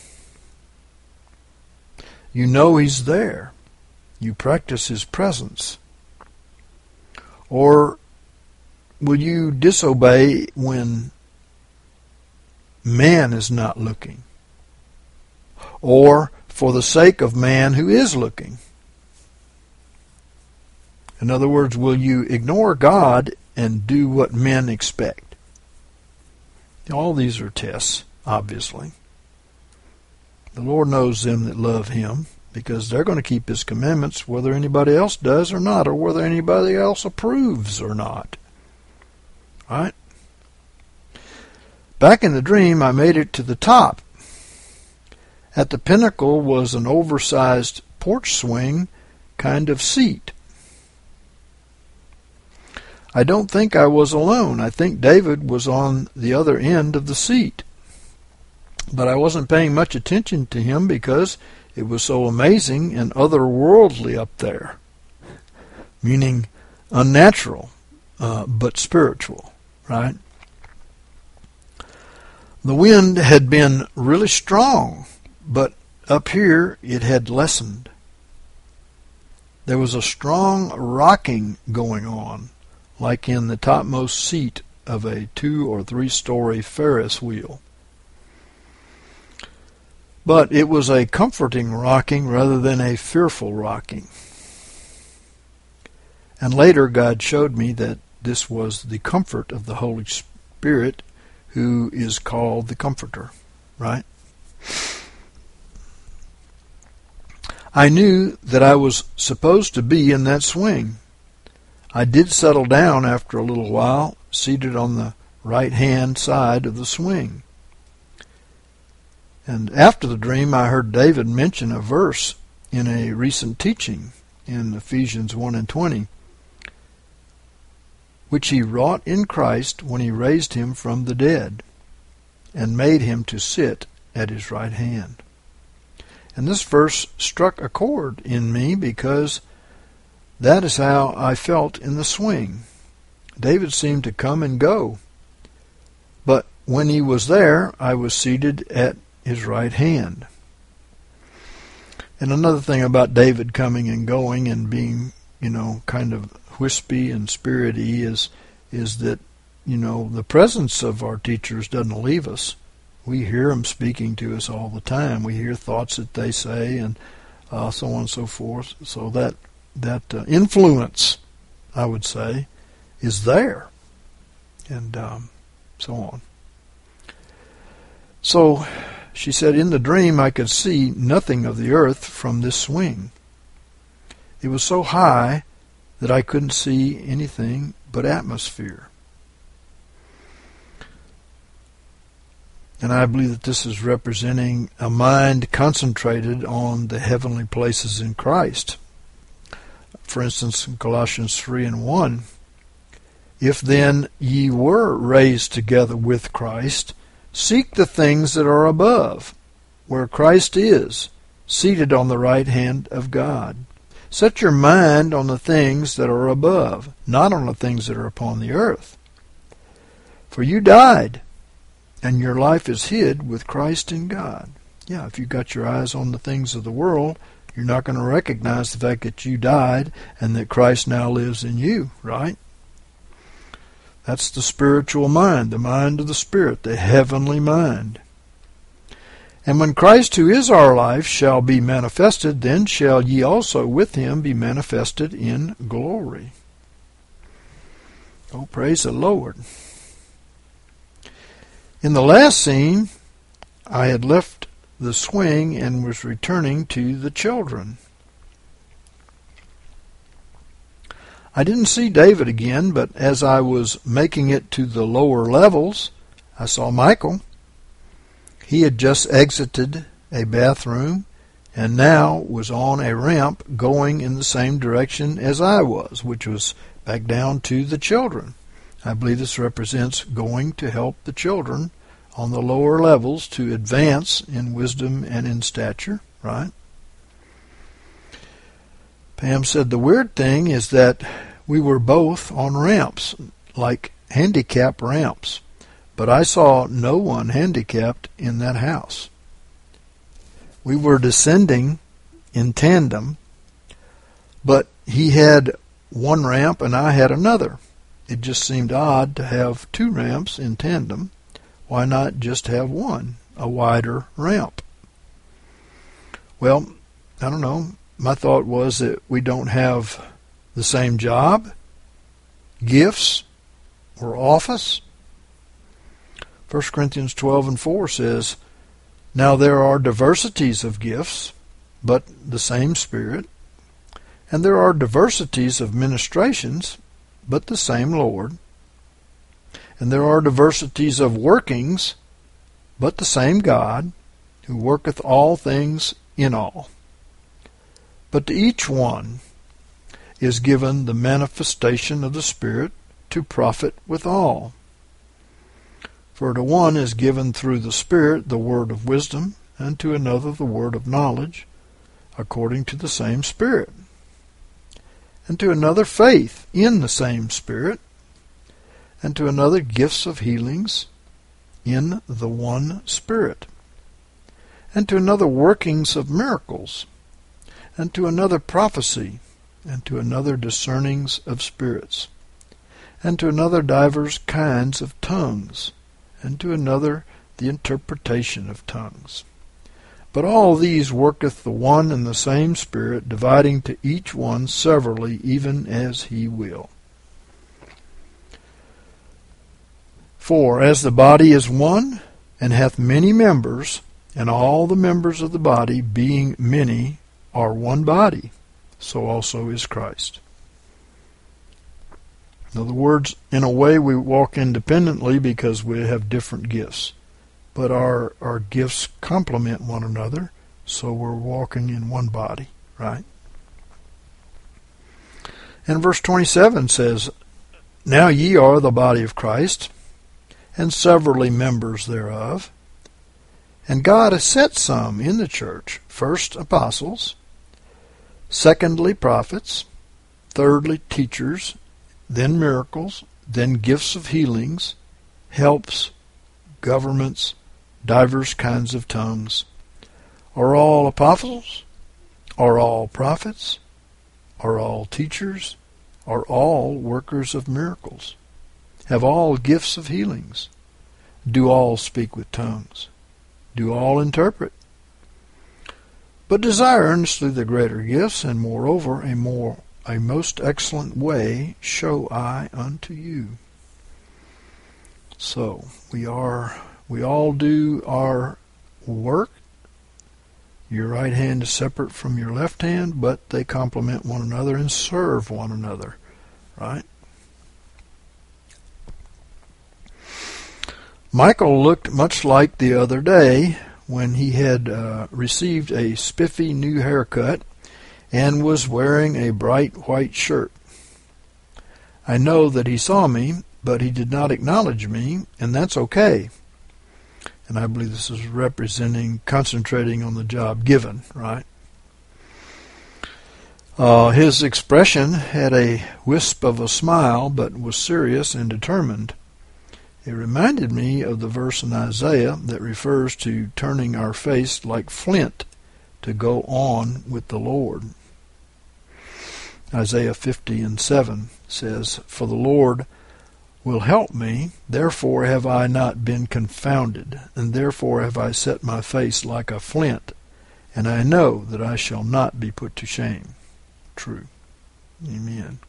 A: You know He's there. You practice His presence. Or will you disobey when man is not looking? Or for the sake of man who is looking? In other words, will you ignore God and do what men expect? All these are tests, obviously. The Lord knows them that love Him, because they're going to keep His commandments whether anybody else does or not, or whether anybody else approves or not. Right? Back in the dream, I made it to the top. At the pinnacle was an oversized porch swing kind of seat. I don't think I was alone. I think David was on the other end of the seat. But I wasn't paying much attention to him because it was so amazing and otherworldly up there, meaning unnatural, but spiritual, right? The wind had been really strong, but up here it had lessened. There was a strong rocking going on, like in the topmost seat of a 2- or 3-story Ferris wheel. But it was a comforting rocking rather than a fearful rocking. And later God showed me that this was the comfort of the Holy Spirit, who is called the Comforter, right? I knew that I was supposed to be in that swing. I did settle down after a little while, seated on the right-hand side of the swing. And after the dream, I heard David mention a verse in a recent teaching in Ephesians 1 and 20, which he wrought in Christ when he raised him from the dead and made him to sit at his right hand. And this verse struck a chord in me because that is how I felt in the swing. David seemed to come and go, but when he was there, I was seated at his right hand. And another thing about David coming and going and being, kind of wispy and spirity is that, the presence of our teachers doesn't leave us. We hear them speaking to us all the time. We hear thoughts that they say and so on and so forth. So that influence, I would say, is there. And so on. So she said, in the dream I could see nothing of the earth from this swing. It was so high that I couldn't see anything but atmosphere. And I believe that this is representing a mind concentrated on the heavenly places in Christ. For instance, in Colossians 3:1, if then ye were raised together with Christ, seek the things that are above, where Christ is, seated on the right hand of God. Set your mind on the things that are above, not on the things that are upon the earth. For you died, and your life is hid with Christ in God. Yeah, if you got your eyes on the things of the world, you're not going to recognize the fact that you died and that Christ now lives in you, right? That's the spiritual mind, the mind of the Spirit, the heavenly mind. And when Christ, who is our life, shall be manifested, then shall ye also with him be manifested in glory. Oh, praise the Lord. In the last scene, I had left the swing and was returning to the children. I didn't see David again, but as I was making it to the lower levels, I saw Michael. He had just exited a bathroom and now was on a ramp going in the same direction as I was, which was back down to the children. I believe this represents going to help the children on the lower levels to advance in wisdom and in stature, right? Pam said the weird thing is that we were both on ramps, like handicap ramps, but I saw no one handicapped in that house. We were descending in tandem, but he had one ramp and I had another. It just seemed odd to have two ramps in tandem. Why not just have one, a wider ramp? Well, I don't know. My thought was that we don't have the same job, gifts, or office. 1 Corinthians 12:4 says, now there are diversities of gifts, but the same Spirit. And there are diversities of ministrations, but the same Lord. And there are diversities of workings, but the same God, who worketh all things in all. But to each one is given the manifestation of the Spirit to profit withal. For to one is given through the Spirit the word of wisdom, and to another the word of knowledge, according to the same Spirit. And to another faith in the same Spirit, and to another gifts of healings in the one Spirit, and to another workings of miracles, and to another prophecy, and to another discernings of spirits, and to another divers kinds of tongues, and to another the interpretation of tongues. But all these worketh the one and the same Spirit, dividing to each one severally, even as he will. For as the body is one, and hath many members, and all the members of the body, being many, are one body, so also is Christ. In other words, in a way we walk independently because we have different gifts. But our gifts complement one another, so we're walking in one body, right? And verse 27 says, now ye are the body of Christ, and severally members thereof. And God has set some in the church, first apostles, secondly prophets, thirdly teachers, then miracles, then gifts of healings, helps, governments, divers kinds of tongues. Are all apostles? Are all prophets? Are all teachers? Are all workers of miracles? Have all gifts of healings? Do all speak with tongues? Do all interpret? But desire earnestly the greater gifts, and moreover a most excellent way show I unto you. So we all do our work Your right hand is separate from your left hand, but they complement one another and serve one another, right? Michael looked much like the other day when he had received a spiffy new haircut and was wearing a bright white shirt. I know that he saw me, but he did not acknowledge me, and that's okay. And I believe this is concentrating on the job given, right? His expression had a wisp of a smile, but was serious and determined. It reminded me of the verse in Isaiah that refers to turning our face like flint to go on with the Lord. Isaiah 50:7 says, "For the Lord will help me, therefore have I not been confounded, and therefore have I set my face like a flint, and I know that I shall not be put to shame." True. Amen.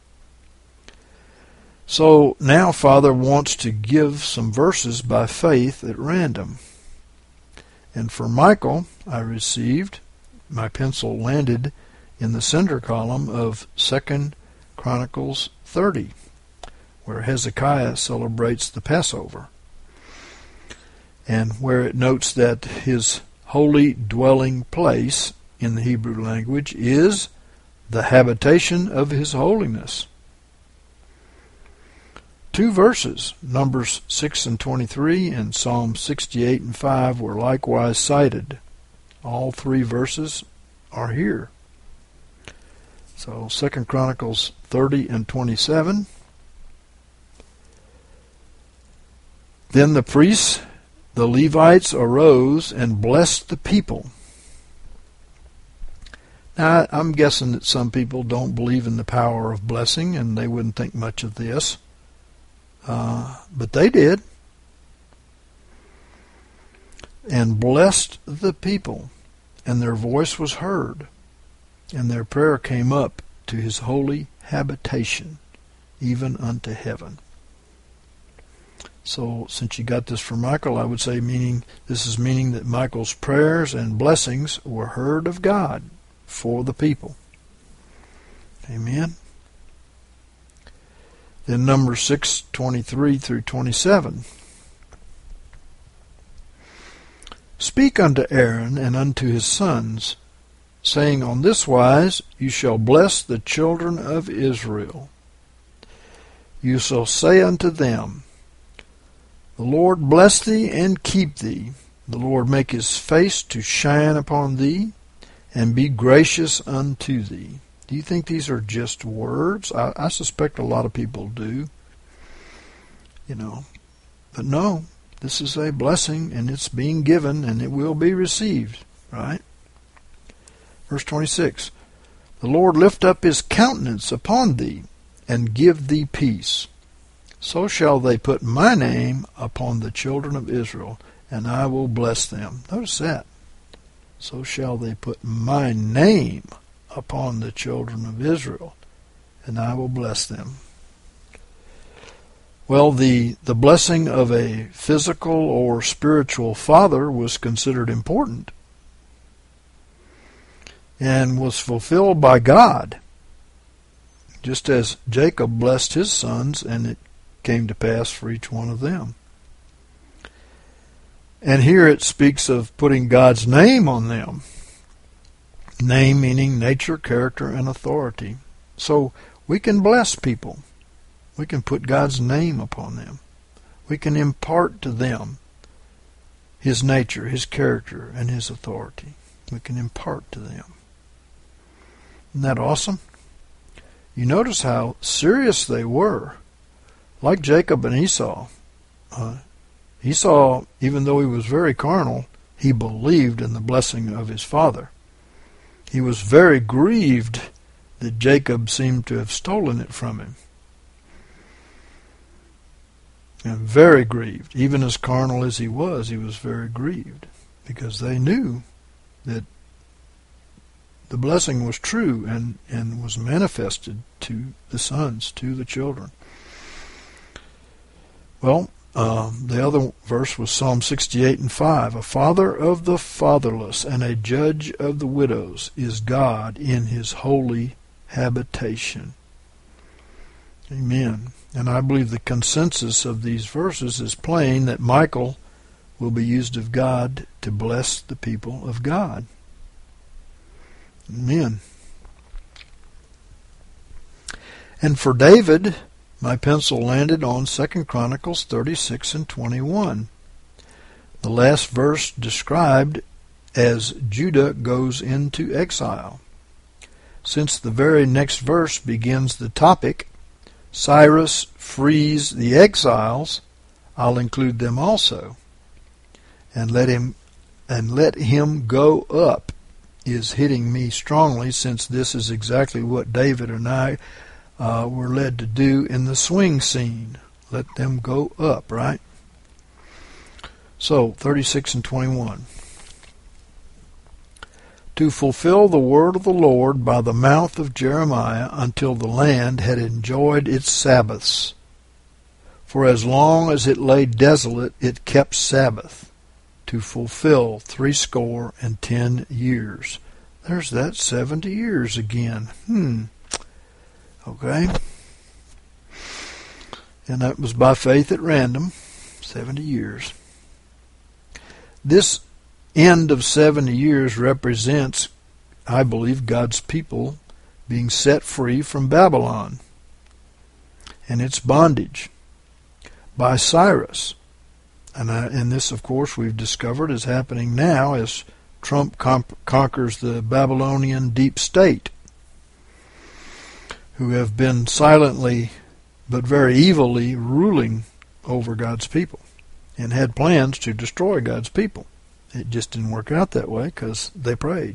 A: So now Father wants to give some verses by faith at random. And for Michael, my pencil landed in the center column of 2 Chronicles 30, where Hezekiah celebrates the Passover, and where it notes that his holy dwelling place in the Hebrew language is the habitation of his holiness. 2 verses, Numbers 6:23 and Psalm 68:5, were likewise cited. All 3 verses are here. So 2 Chronicles 30:27. Then the priests, the Levites, arose and blessed the people. Now, I'm guessing that some people don't believe in the power of blessing, and they wouldn't think much of this. But they did. And blessed the people, and their voice was heard, and their prayer came up to his holy habitation, even unto heaven. So, since you got this from Michael, I would say this is meaning that Michael's prayers and blessings were heard of God for the people. Amen. Then Numbers 6:23 through 27. Speak unto Aaron and unto his sons, saying, On this wise you shall bless the children of Israel. You shall say unto them, The Lord bless thee and keep thee. The Lord make his face to shine upon thee, and be gracious unto thee. Do you think these are just words? I suspect a lot of people do. But no, this is a blessing, and it's being given, and it will be received, right? Verse 26, The Lord lift up his countenance upon thee, and give thee peace. So shall they put my name upon the children of Israel, and I will bless them. Notice that. So shall they put my name upon the children of Israel, and I will bless them. Well, the blessing of a physical or spiritual father was considered important and was fulfilled by God, just as Jacob blessed his sons, and it came to pass for each one of them. And here it speaks of putting God's name on them. Name meaning nature, character, and authority. So we can bless people. We can put God's name upon them. We can impart to them his nature, his character, and his authority. We can impart to them. Isn't that awesome? You notice how serious they were. Like Jacob and Esau. Esau, even though he was very carnal, he believed in the blessing of his father. He was very grieved that Jacob seemed to have stolen it from him. And very grieved. Even as carnal as he was very grieved, because they knew that the blessing was true and was manifested to the sons, to the children. Well, The other verse was Psalm 68:5. A father of the fatherless and a judge of the widows is God in his holy habitation. Amen. And I believe the consensus of these verses is plain that Michael will be used of God to bless the people of God. Amen. And for David, my pencil landed on 2 Chronicles 36:21. The last verse described as Judah goes into exile. Since the very next verse begins the topic, Cyrus frees the exiles, I'll include them also. And let him go up is hitting me strongly, since this is exactly what David and I were led to do in the swing scene. Let them go up, right? So, 36:21. To fulfill the word of the Lord by the mouth of Jeremiah until the land had enjoyed its Sabbaths. For as long as it lay desolate, it kept Sabbath, to fulfill 70 years. There's that 70 years again. Okay. And that was by faith at random, 70 years. This end of 70 years represents, I believe, God's people being set free from Babylon and its bondage by Cyrus. And this, of course, we've discovered is happening now as Trump conquers the Babylonian deep state, who have been silently but very evilly ruling over God's people and had plans to destroy God's people. It just didn't work out that way because they prayed.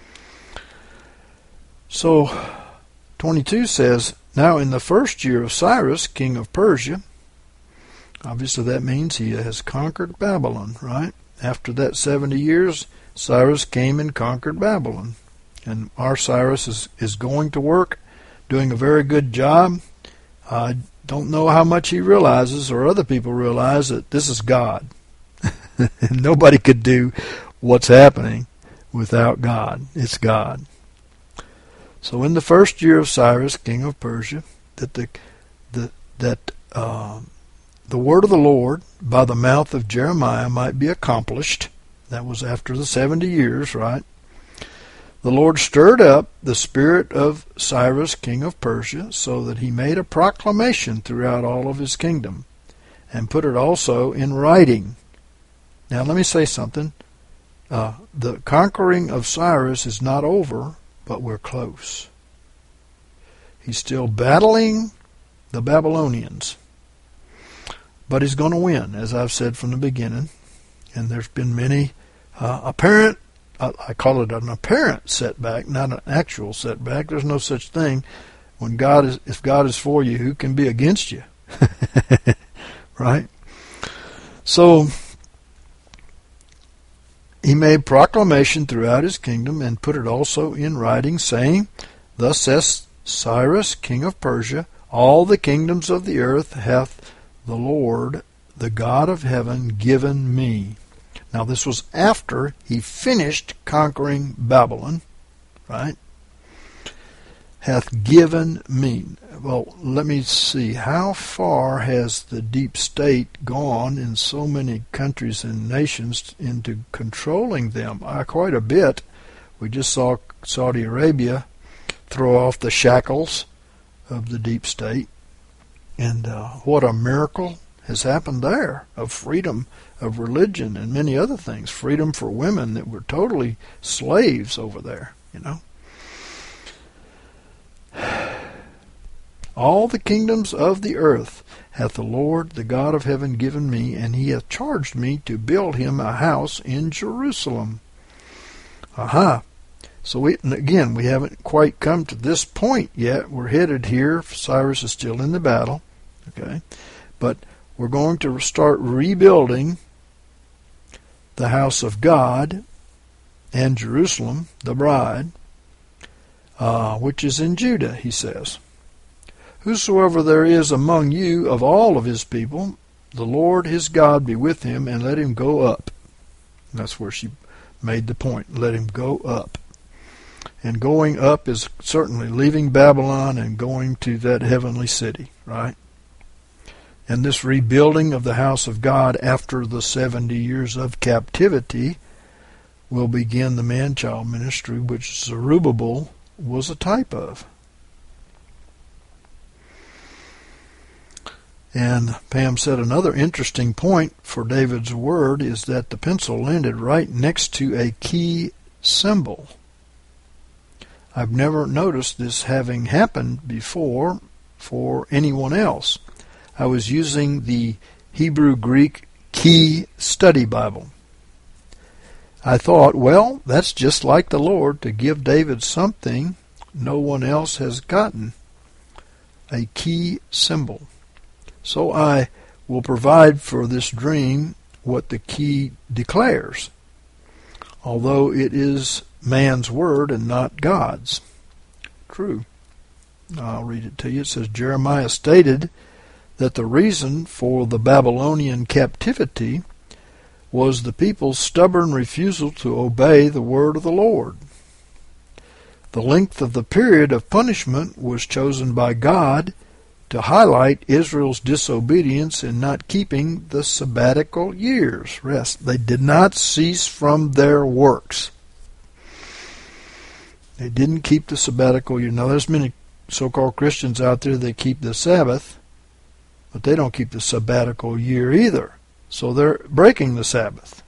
A: So 22 says, now in the first year of Cyrus, king of Persia, obviously that means he has conquered Babylon, right? After that 70 years, Cyrus came and conquered Babylon. And our Cyrus is going to work, doing a very good job. I don't know how much he realizes, or other people realize, that this is God. Nobody could do what's happening without God. It's God. So in the first year of Cyrus, king of Persia, that the word of the Lord by the mouth of Jeremiah might be accomplished. That was after the 70 years, right? The Lord stirred up the spirit of Cyrus, king of Persia, so that he made a proclamation throughout all of his kingdom, and put it also in writing. Now let me say something. The conquering of Cyrus is not over, but we're close. He's still battling the Babylonians. But he's going to win, as I've said from the beginning. And there's been many apparent, I call it an apparent setback, not an actual setback. There's no such thing. If God is for you, who can be against you? Right? So he made proclamation throughout his kingdom and put it also in writing, saying, thus says Cyrus, king of Persia, all the kingdoms of the earth hath the Lord, the God of heaven, given me. Now this was after he finished conquering Babylon, right? Hath given me. Well, let me see. How far has the deep state gone in so many countries and nations into controlling them? Quite a bit. We just saw Saudi Arabia throw off the shackles of the deep state. And what a miracle has happened there of freedom of religion and many other things. Freedom for women that were totally slaves over there, you know. All the kingdoms of the earth hath the Lord, the God of heaven, given me, and he hath charged me to build him a house in Jerusalem. Aha. So we haven't quite come to this point yet. We're headed here. Cyrus is still in the battle. Okay. But we're going to start rebuilding the house of God and Jerusalem, the bride, which is in Judah, he says. Whosoever there is among you of all of his people, the Lord his God be with him, and let him go up. That's where she made the point. Let him go up. And going up is certainly leaving Babylon and going to that heavenly city, right? And this rebuilding of the house of God after the 70 years of captivity will begin the man-child ministry, which Zerubbabel was a type of. And Pam said another interesting point for David's word is that the pencil landed right next to a key symbol. I've never noticed this having happened before for anyone else. I was using the Hebrew-Greek Key Study Bible. I thought, well, that's just like the Lord to give David something no one else has gotten, a key symbol. So I will provide for this dream what the key declares, although it is man's word and not God's. True. I'll read it to you. It says, Jeremiah stated that the reason for the Babylonian captivity was the people's stubborn refusal to obey the word of the Lord. The length of the period of punishment was chosen by God to highlight Israel's disobedience in not keeping the sabbatical years. Rest. They did not cease from their works. They didn't keep the sabbatical year. Now, there's many so-called Christians out there that keep the Sabbath, but they don't keep the sabbatical year either. So they're breaking the Sabbath.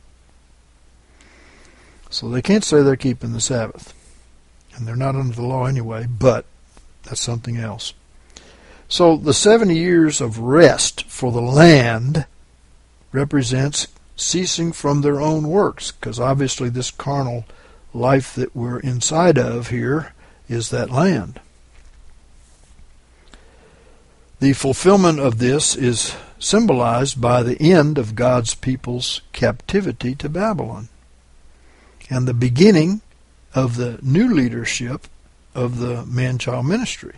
A: So they can't say they're keeping the Sabbath. And they're not under the law anyway, but that's something else. So the 70 years of rest for the land represents ceasing from their own works, because obviously this carnal life that we're inside of here is that land. The fulfillment of this is symbolized by the end of God's people's captivity to Babylon and the beginning of the new leadership of the man-child ministry.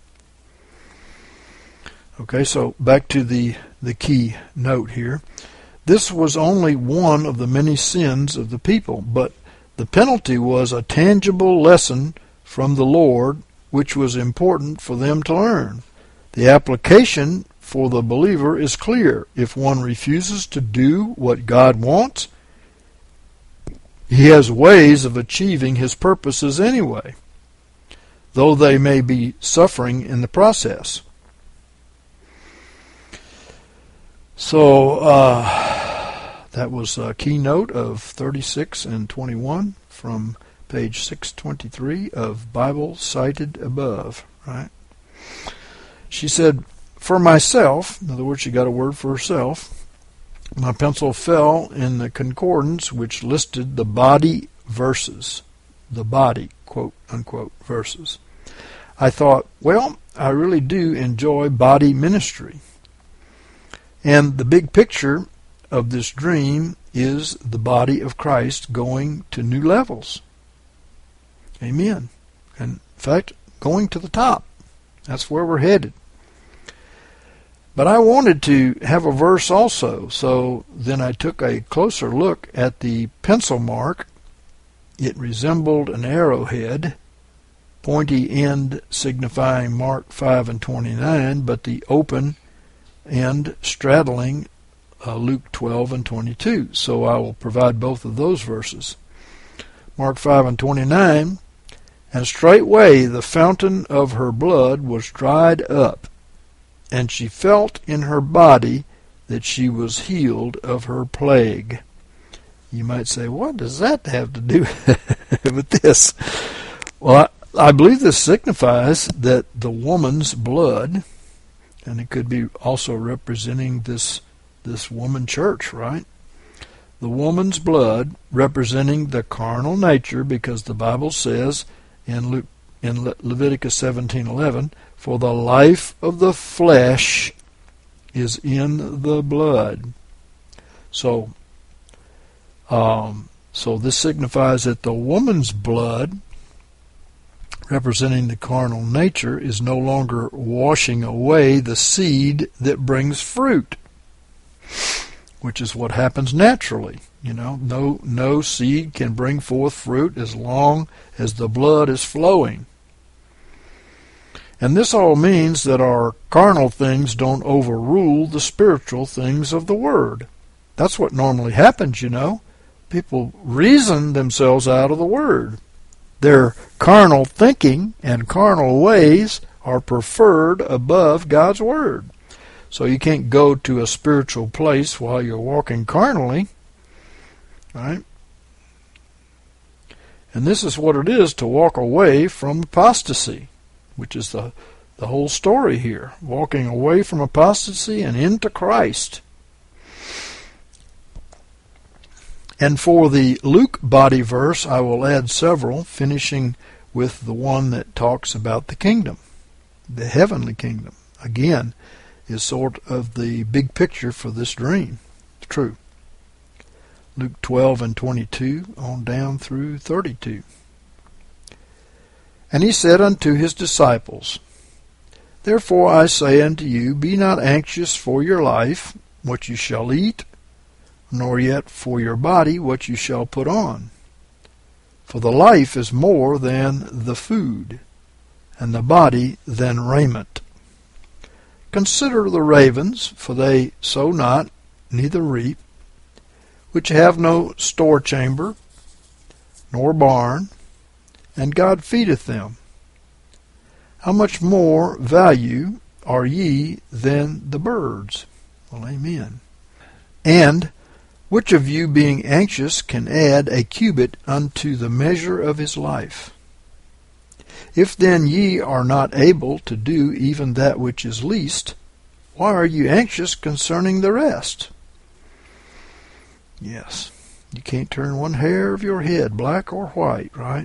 A: Okay, so back to the key note here. This was only one of the many sins of the people, but the penalty was a tangible lesson from the Lord, which was important for them to learn. The application for the believer is clear. If one refuses to do what God wants, he has ways of achieving his purposes anyway, though they may be suffering in the process. So that was a keynote of 36 and 21 from page 623 of Bible cited above. Right? She said, for myself, in other words, she got a word for herself, my pencil fell in the concordance which listed the body verses, the body, quote, unquote, verses. I thought, well, I really do enjoy body ministry. And the big picture of this dream is the body of Christ going to new levels. Amen. And in fact, going to the top. That's where we're headed. But I wanted to have a verse also, so then I took a closer look at the pencil mark. It resembled an arrowhead, pointy end signifying Mark 5 and 29, but the open end straddling Luke 12 and 22. So I will provide both of those verses. Mark 5 and 29, and straightway the fountain of her blood was dried up, and she felt in her body that she was healed of her plague. You might say, what does that have to do with this? Well, I believe this signifies that the woman's blood, and it could be also representing this woman church, right? The woman's blood representing the carnal nature, because the Bible says in Leviticus 17:11, for the life of the flesh is in the blood. So this signifies that the woman's blood, representing the carnal nature, is no longer washing away the seed that brings fruit. which is what happens naturally. No seed can bring forth fruit as long as the blood is flowing. And this all means that our carnal things don't overrule the spiritual things of the Word. That's what normally happens, People reason themselves out of the Word. Their carnal thinking and carnal ways are preferred above God's Word. So you can't go to a spiritual place while you're walking carnally, right? And this is what it is to walk away from apostasy, which is the whole story here, walking away from apostasy and into Christ. And for the Luke body verse, I will add several, finishing with the one that talks about the kingdom, the heavenly kingdom. Again, is sort of the big picture for this dream. It's true. Luke 12 and 22 on down through 32. And he said unto his disciples, Therefore I say unto you, be not anxious for your life, what you shall eat, nor yet for your body, what you shall put on. For the life is more than the food, and the body than raiment. Consider the ravens, for they sow not, neither reap, which have no store chamber, nor barn, and God feedeth them. How much more value are ye than the birds? Well, amen. And which of you, being anxious, can add a cubit unto the measure of his life? If then ye are not able to do even that which is least, why are you anxious concerning the rest? Yes, you can't turn one hair of your head black or white, right?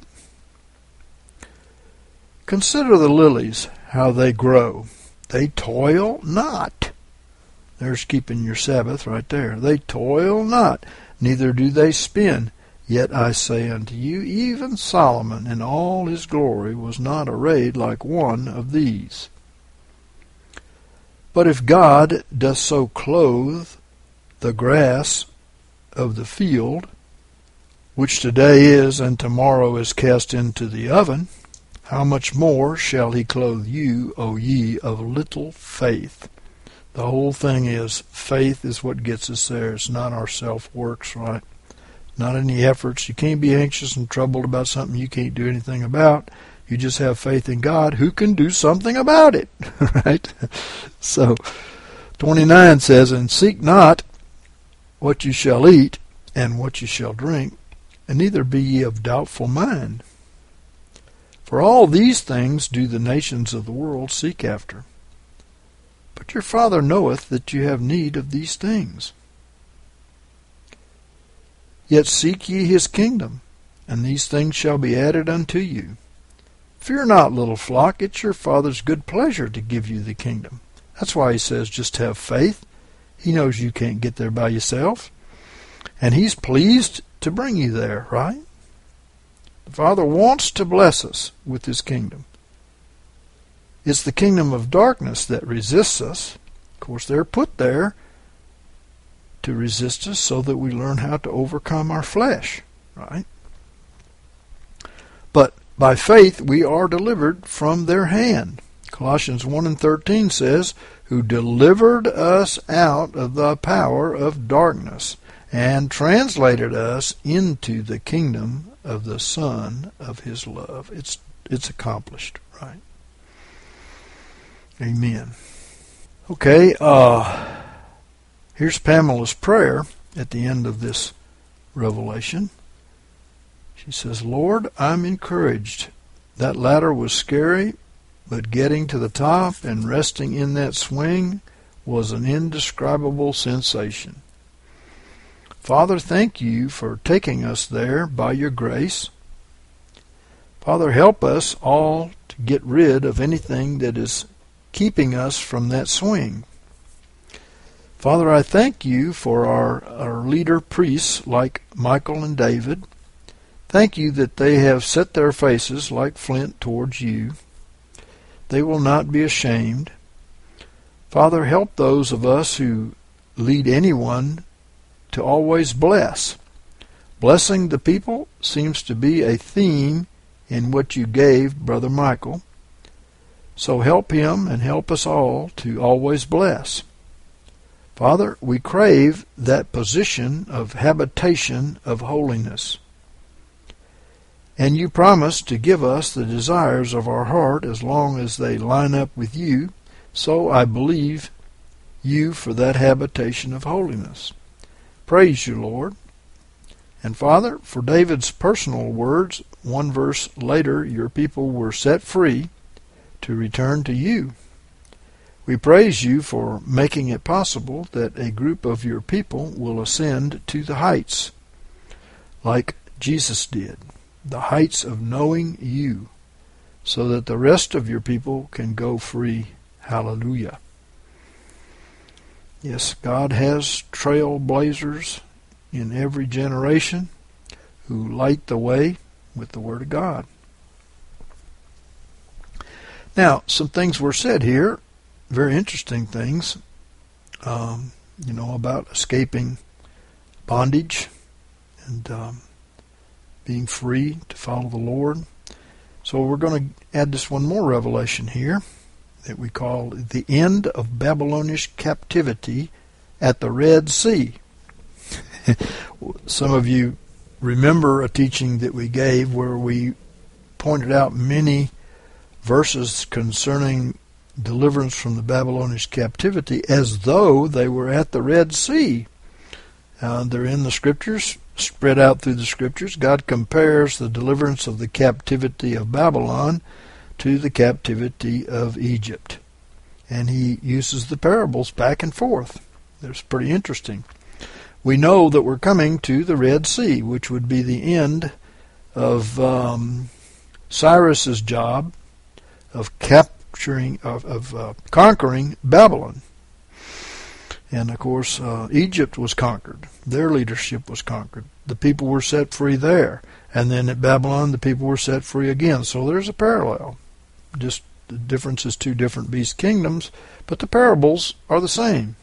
A: Consider the lilies, how they grow. They toil not. There's keeping your Sabbath right there. They toil not, neither do they spin. Yet I say unto you, even Solomon in all his glory was not arrayed like one of these. But if God doth so clothe the grass of the field, which today is and tomorrow is cast into the oven, how much more shall he clothe you, O ye of little faith? The whole thing is, faith is what gets us there. It's not our self-works, right? Not any efforts. You can't be anxious and troubled about something you can't do anything about. You just have faith in God who can do something about it, right? So 29 says, And seek not what you shall eat and what you shall drink, and neither be ye of doubtful mind. For all these things do the nations of the world seek after. But your Father knoweth that you have need of these things. Yet seek ye his kingdom, and these things shall be added unto you. Fear not, little flock, it's your Father's good pleasure to give you the kingdom. That's why he says just have faith. He knows you can't get there by yourself. And he's pleased to bring you there, right? The Father wants to bless us with his kingdom. It's the kingdom of darkness that resists us. Of course, they're put there to resist us so that we learn how to overcome our flesh, right? But by faith we are delivered from their hand. Colossians 1 and 13 says, Who delivered us out of the power of darkness and translated us into the kingdom of the Son of his love. It's accomplished, right? Amen. Okay, here's Pamela's prayer at the end of this revelation. She says, Lord, I'm encouraged. That ladder was scary, but getting to the top and resting in that swing was an indescribable sensation. Father, thank you for taking us there by your grace. Father, help us all to get rid of anything that is keeping us from that swing. Father, I thank you for our leader priests like Michael and David. Thank you that they have set their faces like flint towards you. They will not be ashamed. Father, help those of us who lead anyone to always bless. Blessing the people seems to be a theme in what you gave Brother Michael. So help him and help us all to always bless. Father, we crave that position of habitation of holiness. And you promise to give us the desires of our heart as long as they line up with you. So I believe you for that habitation of holiness. Praise you, Lord. And Father, for David's personal words, one verse later, your people were set free to return to you. We praise you for making it possible that a group of your people will ascend to the heights, like Jesus did, the heights of knowing you, so that the rest of your people can go free. Hallelujah. Yes, God has trailblazers in every generation who light the way with the Word of God. Now, some things were said here, very interesting things, about escaping bondage and being free to follow the Lord. So we're going to add this one more revelation here that we call the end of Babylonish captivity at the Red Sea. Some of you remember a teaching that we gave where we pointed out many verses concerning deliverance from the Babylonish captivity as though they were at the Red Sea. They're in the Scriptures, spread out through the Scriptures. God compares the deliverance of the captivity of Babylon to the captivity of Egypt. And he uses the parables back and forth. That's pretty interesting. We know that we're coming to the Red Sea, which would be the end of Cyrus's job of conquering Babylon. And of course, Egypt was conquered. Their leadership was conquered. The people were set free there. And then at Babylon, the people were set free again. So there's a parallel. Just the difference is two different beast kingdoms, but the parables are the same.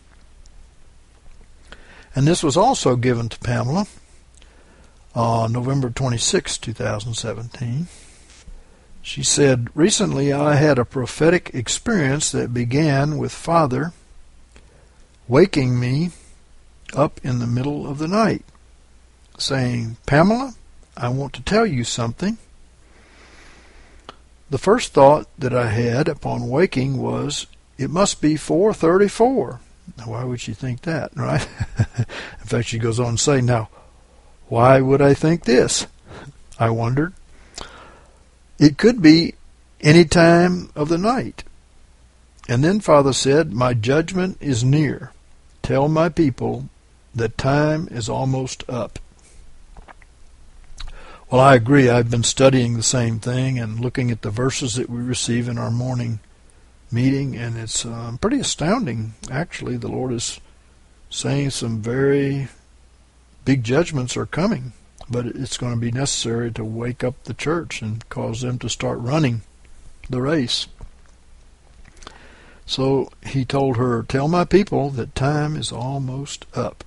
A: And this was also given to Pamela on November 26, 2017. She said, recently I had a prophetic experience that began with Father waking me up in the middle of the night, saying, Pamela, I want to tell you something. The first thought that I had upon waking was, it must be 4:34. Now, why would she think that, right? In fact, she goes on to say, now, why would I think this? I wondered. It could be any time of the night. And then Father said, my judgment is near. Tell my people that time is almost up. Well, I agree. I've been studying the same thing and looking at the verses that we receive in our morning meeting, and it's pretty astounding. Actually, the Lord is saying some very big judgments are coming, but it's going to be necessary to wake up the church and cause them to start running the race. So he told her, tell my people that time is almost up.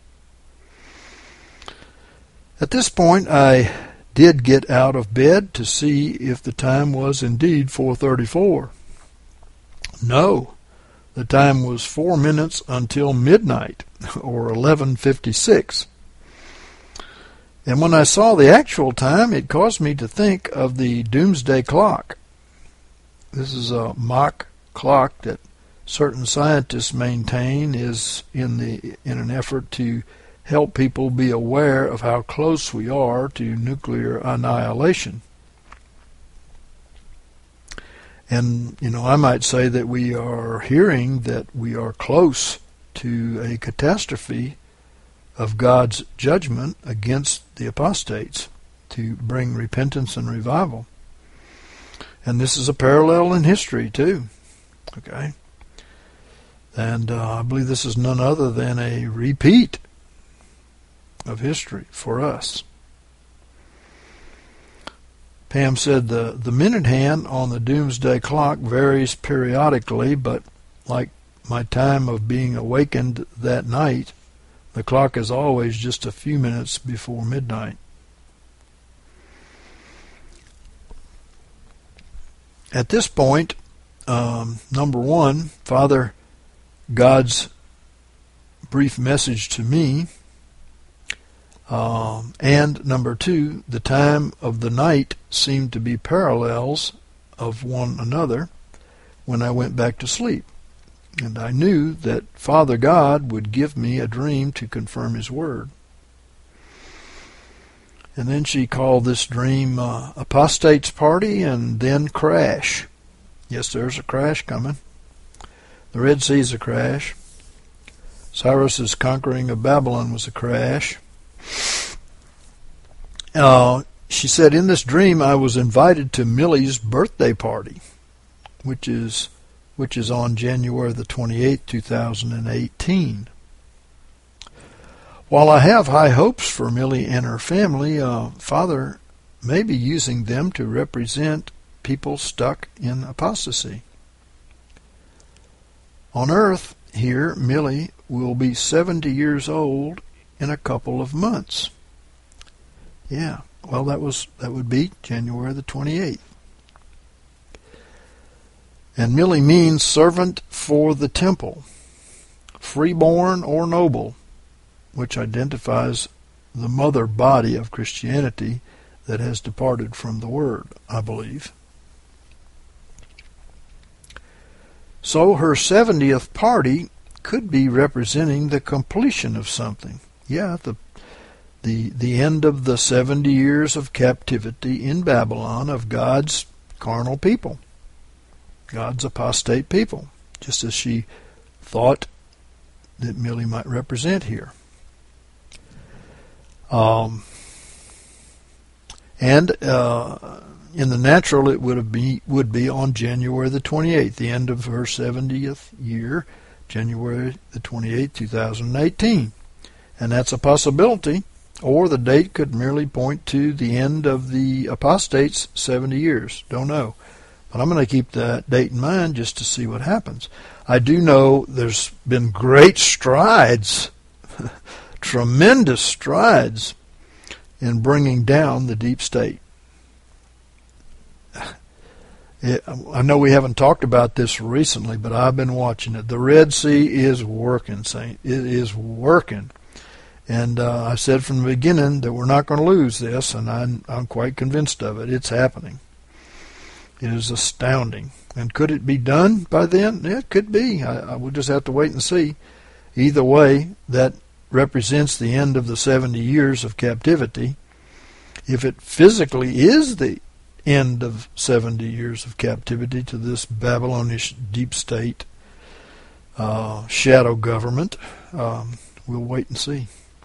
A: At this point, I did get out of bed to see if the time was indeed 4:34. No, the time was 4 minutes until midnight, or 11:56. And when I saw the actual time, it caused me to think of the doomsday clock. This is a mock clock that certain scientists maintain is in an effort to help people be aware of how close we are to nuclear annihilation. And, I might say that we are hearing that we are close to a catastrophe of God's judgment against the apostates to bring repentance and revival. And this is a parallel in history, too. Okay? And I believe this is none other than a repeat of history for us. Pam said the minute hand on the doomsday clock varies periodically, but like my time of being awakened that night, The clock is always just a few minutes before midnight. At this point, number one, Father God's brief message to me, and number two, the time of the night seemed to be parallels of one another when I went back to sleep. And I knew that Father God would give me a dream to confirm His Word. And then she called this dream Apostate's Party and then Crash. Yes, there's a crash coming. The Red Sea's a crash. Cyrus's conquering of Babylon was a crash. She said, in this dream I was invited to Millie's birthday party, which is on January the 28th, 2018. While I have high hopes for Millie and her family, Father may be using them to represent people stuck in apostasy. On earth, here, Millie will be 70 years old in a couple of months. Yeah, well, that would be January the 28th. And Millie means servant for the temple, freeborn or noble, which identifies the mother body of Christianity that has departed from the Word, I believe. So her 70th party could be representing the completion of something. Yeah, the end of the 70 years of captivity in Babylon of God's carnal people, God's apostate people, just as she thought that Millie might represent here. And in the natural, it would be on January the 28th, the end of her 70th year, January the 28th, 2018. And that's a possibility, or the date could merely point to the end of the apostate's 70 years. Don't know. But I'm going to keep that date in mind just to see what happens. I do know there's been great strides, tremendous strides in bringing down the deep state. I know we haven't talked about this recently, but I've been watching it. The Red Sea is working, Saint. It is working. And I said from the beginning that we're not going to lose this, and I'm quite convinced of it. It's happening. It is astounding. And could it be done by then? Yeah, it could be. I will just have to wait and see. Either way, that represents the end of the 70 years of captivity. If it physically is the end of 70 years of captivity to this Babylonish deep state shadow government, we'll wait and see.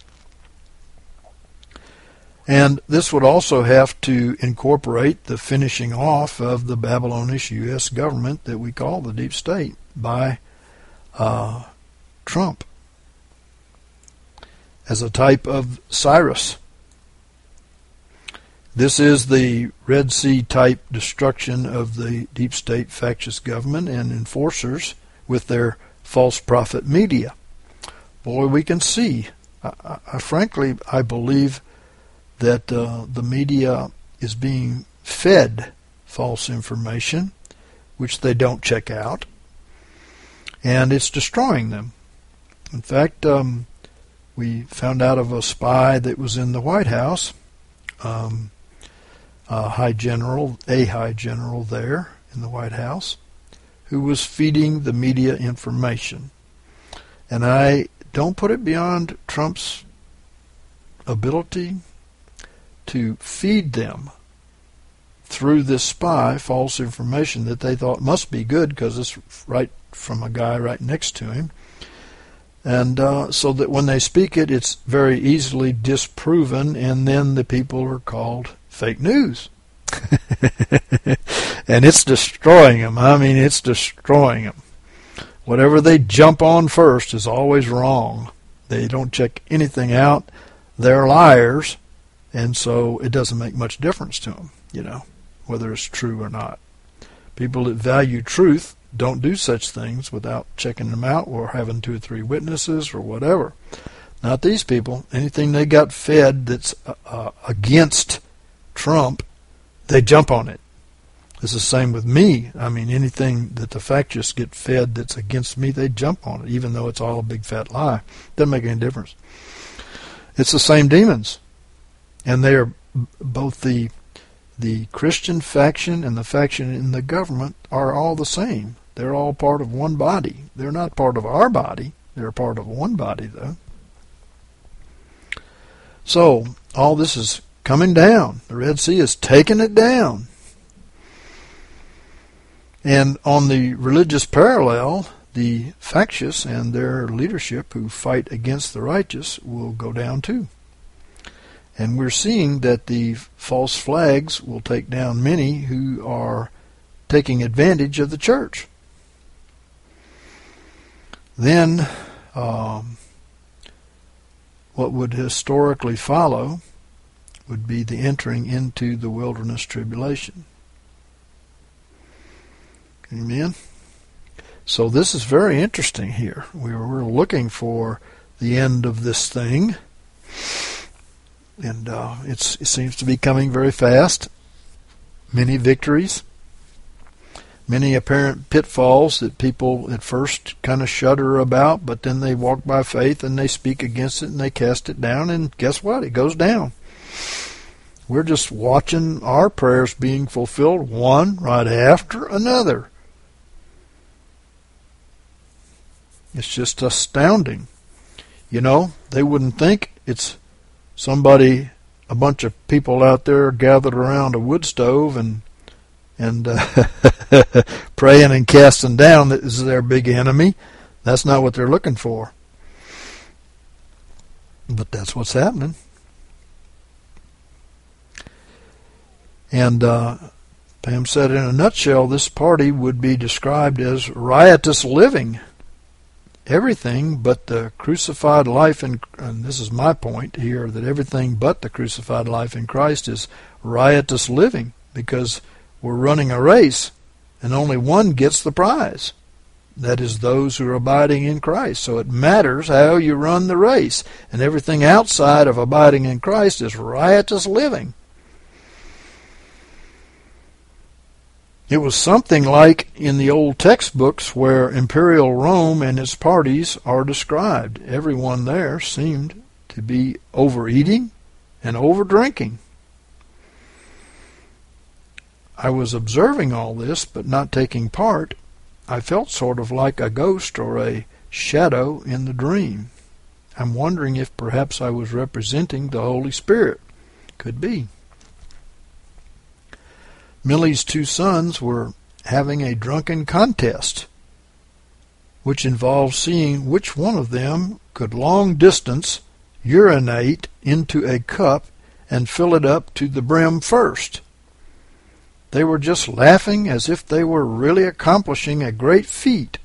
A: And this would also have to incorporate the finishing off of the Babylonish U.S. government that we call the deep state by Trump as a type of Cyrus. This is the Red Sea type destruction of the deep state factious government and enforcers with their false prophet media. Boy, we can see. Frankly, I believe that the media is being fed false information, which they don't check out, and it's destroying them. In fact, we found out of a spy that was in the White House, a high general there in the White House, who was feeding the media information. And I don't put it beyond Trump's ability to feed them through this spy false information that they thought must be good because it's right from a guy right next to him. And so that when they speak it, it's very easily disproven, and then the people are called fake news. And it's destroying them. I mean, it's destroying them. Whatever they jump on first is always wrong. They don't check anything out. They're liars, and so it doesn't make much difference to them, whether it's true or not. People that value truth don't do such things without checking them out or having 2 or 3 witnesses or whatever. Not these people. Anything they got fed that's against Trump, they jump on it. It's the same with me. I mean, anything that the factious get fed that's against me, they jump on it, even though it's all a big fat lie. Doesn't make any difference. It's the same demons. And they are both the Christian faction and the faction in the government are all the same. They're all part of one body. They're not part of our body. They're part of one body, though. So, all this is coming down. The Red Sea is taking it down. And on the religious parallel, the factious and their leadership who fight against the righteous will go down too. And we're seeing that the false flags will take down many who are taking advantage of the church. Then, what would historically follow would be the entering into the wilderness tribulation. Amen? So this is very interesting here. We're looking for the end of this thing. And it seems to be coming very fast. Many victories. Many apparent pitfalls that people at first kind of shudder about, but then they walk by faith and they speak against it and they cast it down, and guess what? It goes down. We're just watching our prayers being fulfilled one right after another. It's just astounding. You know, they wouldn't think it's somebody, a bunch of people out there gathered around a wood stove and praying and casting down that is their big enemy. That's not what they're looking for. But that's what's happening. And Pam said in a nutshell, this party would be described as riotous living. Everything but the crucified life, and this is my point here, that everything but the crucified life in Christ is riotous living, because we're running a race, and only one gets the prize. That is those who are abiding in Christ. So it matters how you run the race, and everything outside of abiding in Christ is riotous living. It was something like in the old textbooks where Imperial Rome and its parties are described. Everyone there seemed to be overeating and overdrinking. I was observing all this, but not taking part. I felt sort of like a ghost or a shadow in the dream. I'm wondering if perhaps I was representing the Holy Spirit. Could be. Millie's two sons were having a drunken contest, which involved seeing which one of them could long distance urinate into a cup and fill it up to the brim first. They were just laughing as if they were really accomplishing a great feat.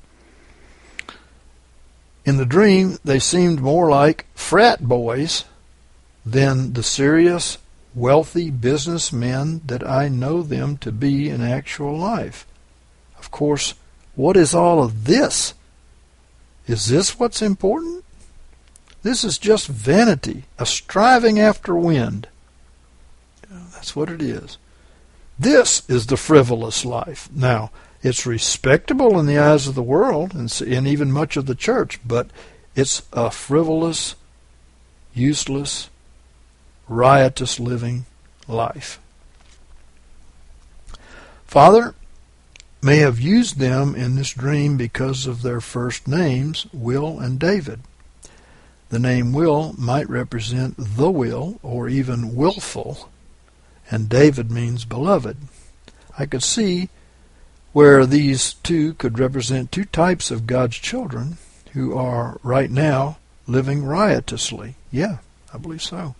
A: In the dream, they seemed more like frat boys than the serious, wealthy businessmen that I know them to be in actual life. Of course, what is all of this? Is this what's important? This is just vanity, a striving after wind. That's what it is. This is the frivolous life. Now, it's respectable in the eyes of the world and even much of the church, but it's a frivolous, useless, riotous living life. Father may have used them in this dream because of their first names, Will and David. The name Will might represent the will, or even willful, and David means beloved. I could see where these two could represent two types of God's children who are right now living riotously. Yeah, I believe so.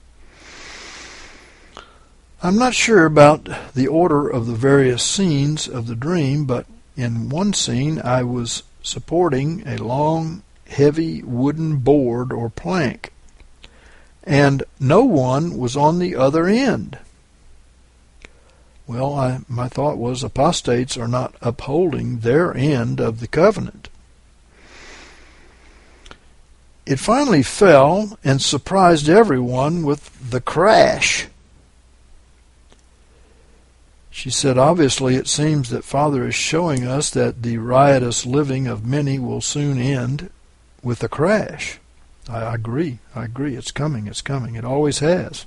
A: I'm not sure about the order of the various scenes of the dream, but in one scene I was supporting a long, heavy wooden board or plank, and no one was on the other end. Well, my thought was apostates are not upholding their end of the covenant. it finally fell and surprised everyone with the crash. She said, obviously it seems that Father is showing us that the riotous living of many will soon end with a crash. I agree. It's coming. It always has.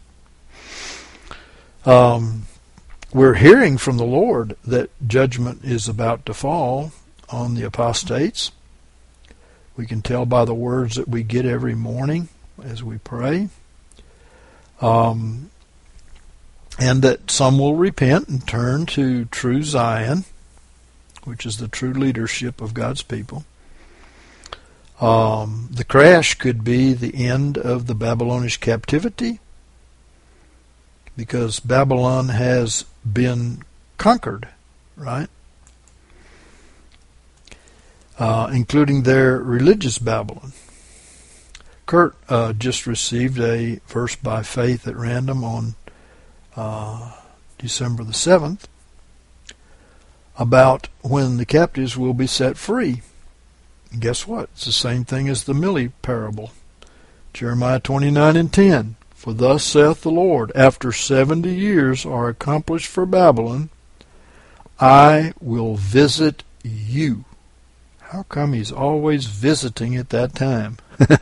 A: We're hearing from the Lord that judgment is about to fall on the apostates. We can tell by the words that we get every morning as we pray. And that some will repent and turn to true Zion, which is the true leadership of God's people. The crash could be the end of the Babylonish captivity, because Babylon has been conquered, right? Including their religious Babylon. Kurt just received a verse by faith at random on December the 7th about when the captives will be set free. And guess what? It's the same thing as the Millie parable. Jeremiah 29:10. For thus saith the Lord, after 70 years are accomplished for Babylon, I will visit you. How come he's always visiting at that time?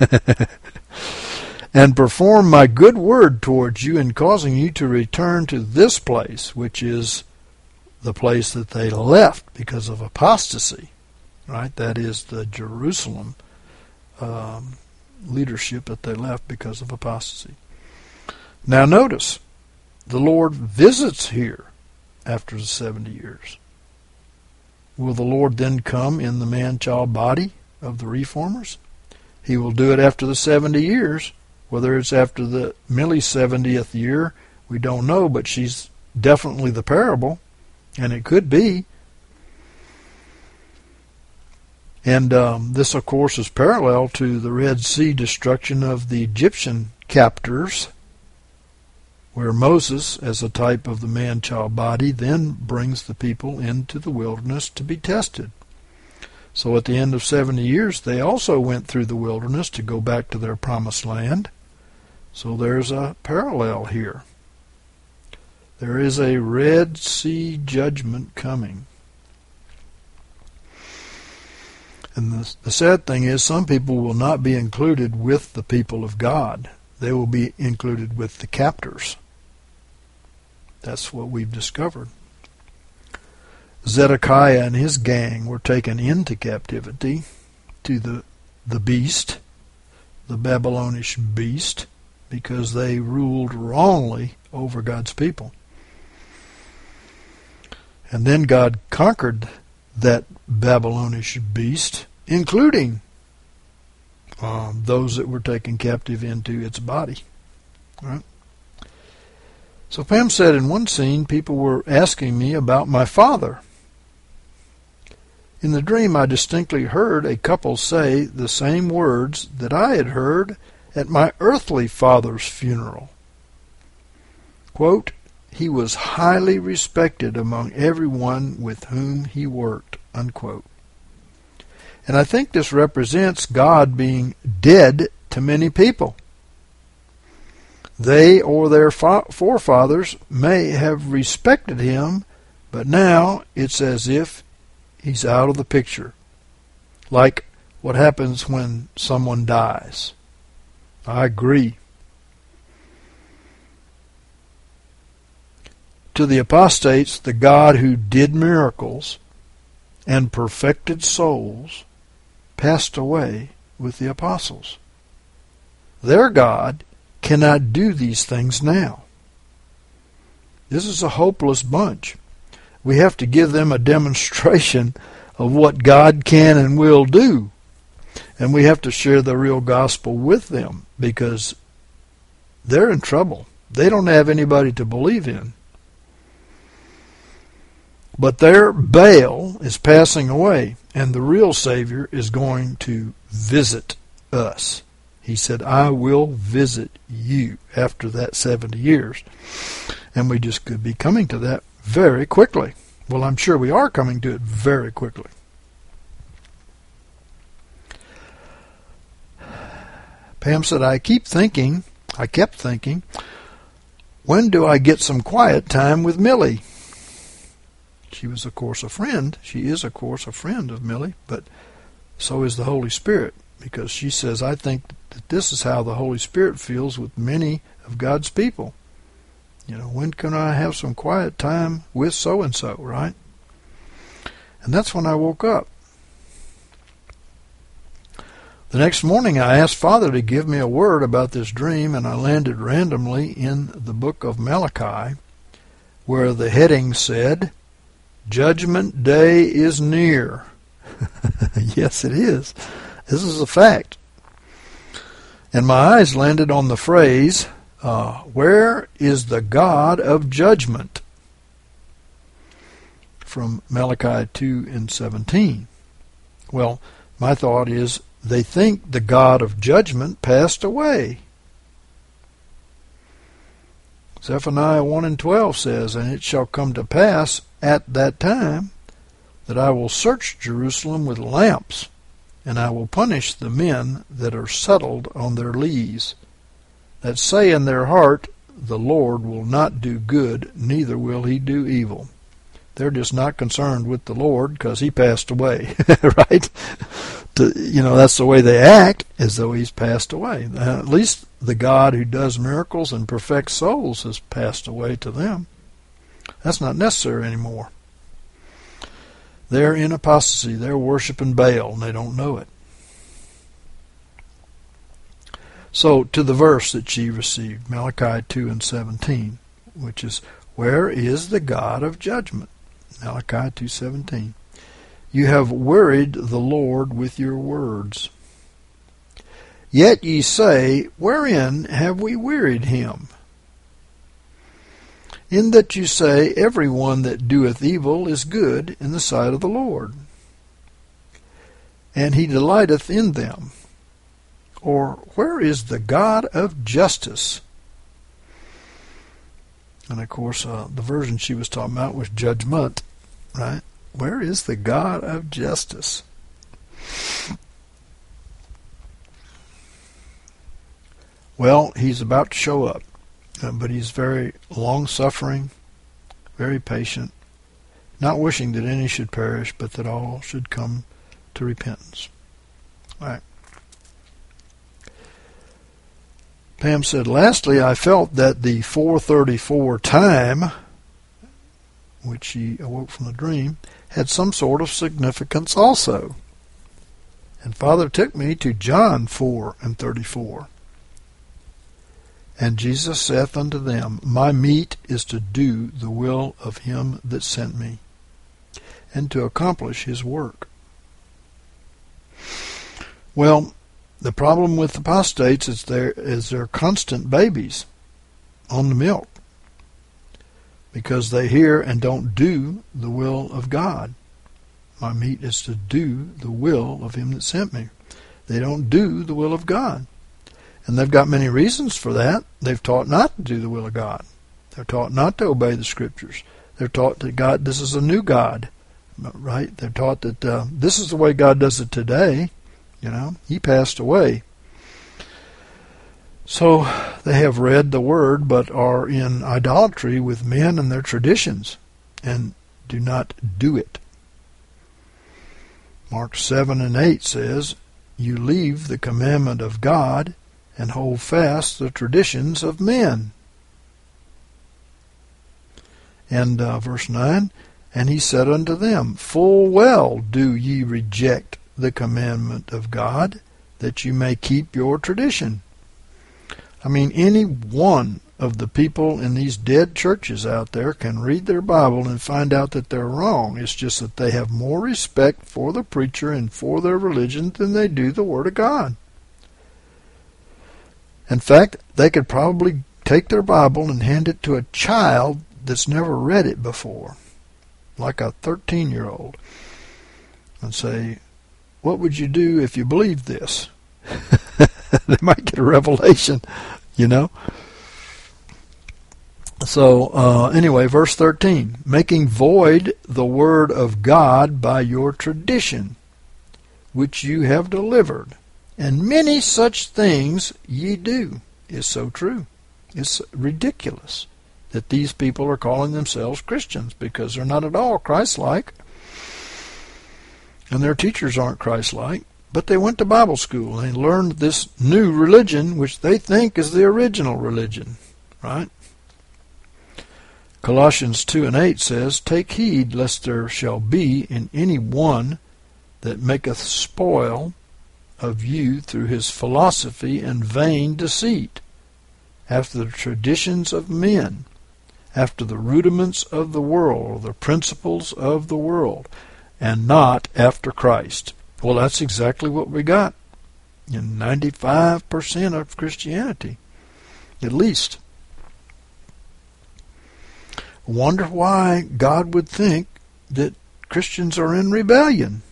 A: And perform my good word towards you in causing you to return to this place, which is the place that they left because of apostasy. Right? That is the Jerusalem leadership that they left because of apostasy. Now notice, the Lord visits here after the 70 years. Will the Lord then come in the man-child body of the reformers? He will do it after the 70 years. Whether it's after the Millie's 70th year, we don't know, but she's definitely the parable, and it could be. And this, of course, is parallel to the Red Sea destruction of the Egyptian captors, where Moses, as a type of the man-child body, then brings the people into the wilderness to be tested. So at the end of 70 years, they also went through the wilderness to go back to their promised land. So there's a parallel here. There is a Red Sea judgment coming. And the sad thing is, some people will not be included with the people of God. They will be included with the captors. That's what we've discovered. Zedekiah and his gang were taken into captivity to the beast, the Babylonish beast, because they ruled wrongly over God's people. And then God conquered that Babylonish beast, including those that were taken captive into its body. Right? So Pam said in one scene, people were asking me about my father. In the dream, I distinctly heard a couple say the same words that I had heard at my earthly father's funeral. Quote, he was highly respected among everyone with whom he worked, unquote. And I think this represents God being dead to many people. They or their forefathers may have respected him, but now it's as if he's out of the picture, like what happens when someone dies. I agree. To the apostates, the God who did miracles and perfected souls passed away with the apostles. Their God cannot do these things now. This is a hopeless bunch. We have to give them a demonstration of what God can and will do. And we have to share the real gospel with them, because they're in trouble. They don't have anybody to believe in. But their Baal is passing away, and the real Savior is going to visit us. He said, I will visit you after that 70 years. And we just could be coming to that very quickly. Well, I'm sure we are coming to it very quickly. Pam said, I kept thinking, when do I get some quiet time with Millie? She was, of course, a friend. She is, of course, a friend of Millie, but so is the Holy Spirit, because she says, I think that this is how the Holy Spirit feels with many of God's people. You know, when can I have some quiet time with so-and-so, right? And that's when I woke up. The next morning I asked Father to give me a word about this dream, and I landed randomly in the book of Malachi, where the heading said, Judgment Day is near. Yes, it is. This is a fact. And my eyes landed on the phrase, where is the God of judgment? From Malachi 2:17. Well, my thought is, they think the God of judgment passed away. Zephaniah 1:12 says, And it shall come to pass at that time that I will search Jerusalem with lamps, and I will punish the men that are settled on their lees, that say in their heart, The Lord will not do good, neither will he do evil. They're just not concerned with the Lord because he passed away, right? That's the way they act, as though he's passed away. At least the God who does miracles and perfects souls has passed away to them. That's not necessary anymore. They're in apostasy. They're worshiping Baal, and they don't know it. So, to the verse that she received, Malachi 2:17, which is, Where is the God of judgment? Malachi 2:17. You have worried the Lord with your words. Yet ye say, Wherein have we wearied him? In that you say, Every one that doeth evil is good in the sight of the Lord, and he delighteth in them. Or, where is the God of justice? And of course, the version she was talking about was judgment, right? Where is the God of justice? Well, he's about to show up, but he's very long-suffering, very patient, not wishing that any should perish, but that all should come to repentance. All right. Pam said, lastly, I felt that the 4:34 time, which she awoke from the dream, had some sort of significance also. And Father took me to John 4:34. And Jesus saith unto them, My meat is to do the will of him that sent me, and to accomplish his work. Well, the problem with apostates is they're constant babies on the milk, because they hear and don't do the will of God. My meat is to do the will of him that sent me. They don't do the will of God. And they've got many reasons for that. They've taught not to do the will of God. They're taught not to obey the Scriptures. They're taught that God, this is a new God, right? They're taught that this is the way God does it today. He passed away. So they have read the Word, but are in idolatry with men and their traditions, and do not do it. Mark 7:8 says, You leave the commandment of God, and hold fast the traditions of men. And verse 9, And he said unto them, Full well do ye reject the commandment of God, that you may keep your tradition. I mean, any one of the people in these dead churches out there can read their Bible and find out that they're wrong. It's just that they have more respect for the preacher and for their religion than they do the Word of God. In fact, they could probably take their Bible and hand it to a child that's never read it before, like a 13-year-old, and say, What would you do if you believed this? They might get a revelation, So, anyway, verse 13, Making void the word of God by your tradition, which you have delivered, and many such things ye do. Is so true. It's ridiculous that these people are calling themselves Christians because they're not at all Christ-like, and their teachers aren't Christ-like, but they went to Bible school and they learned this new religion, which they think is the original religion, right? Colossians 2:8 says, Take heed lest there shall be in any one that maketh spoil of you through his philosophy and vain deceit, after the traditions of men, after the rudiments of the world, or the principles of the world, and not after Christ. Well, that's exactly what we got in 95% of Christianity, at least. Wonder why God would think that Christians are in rebellion.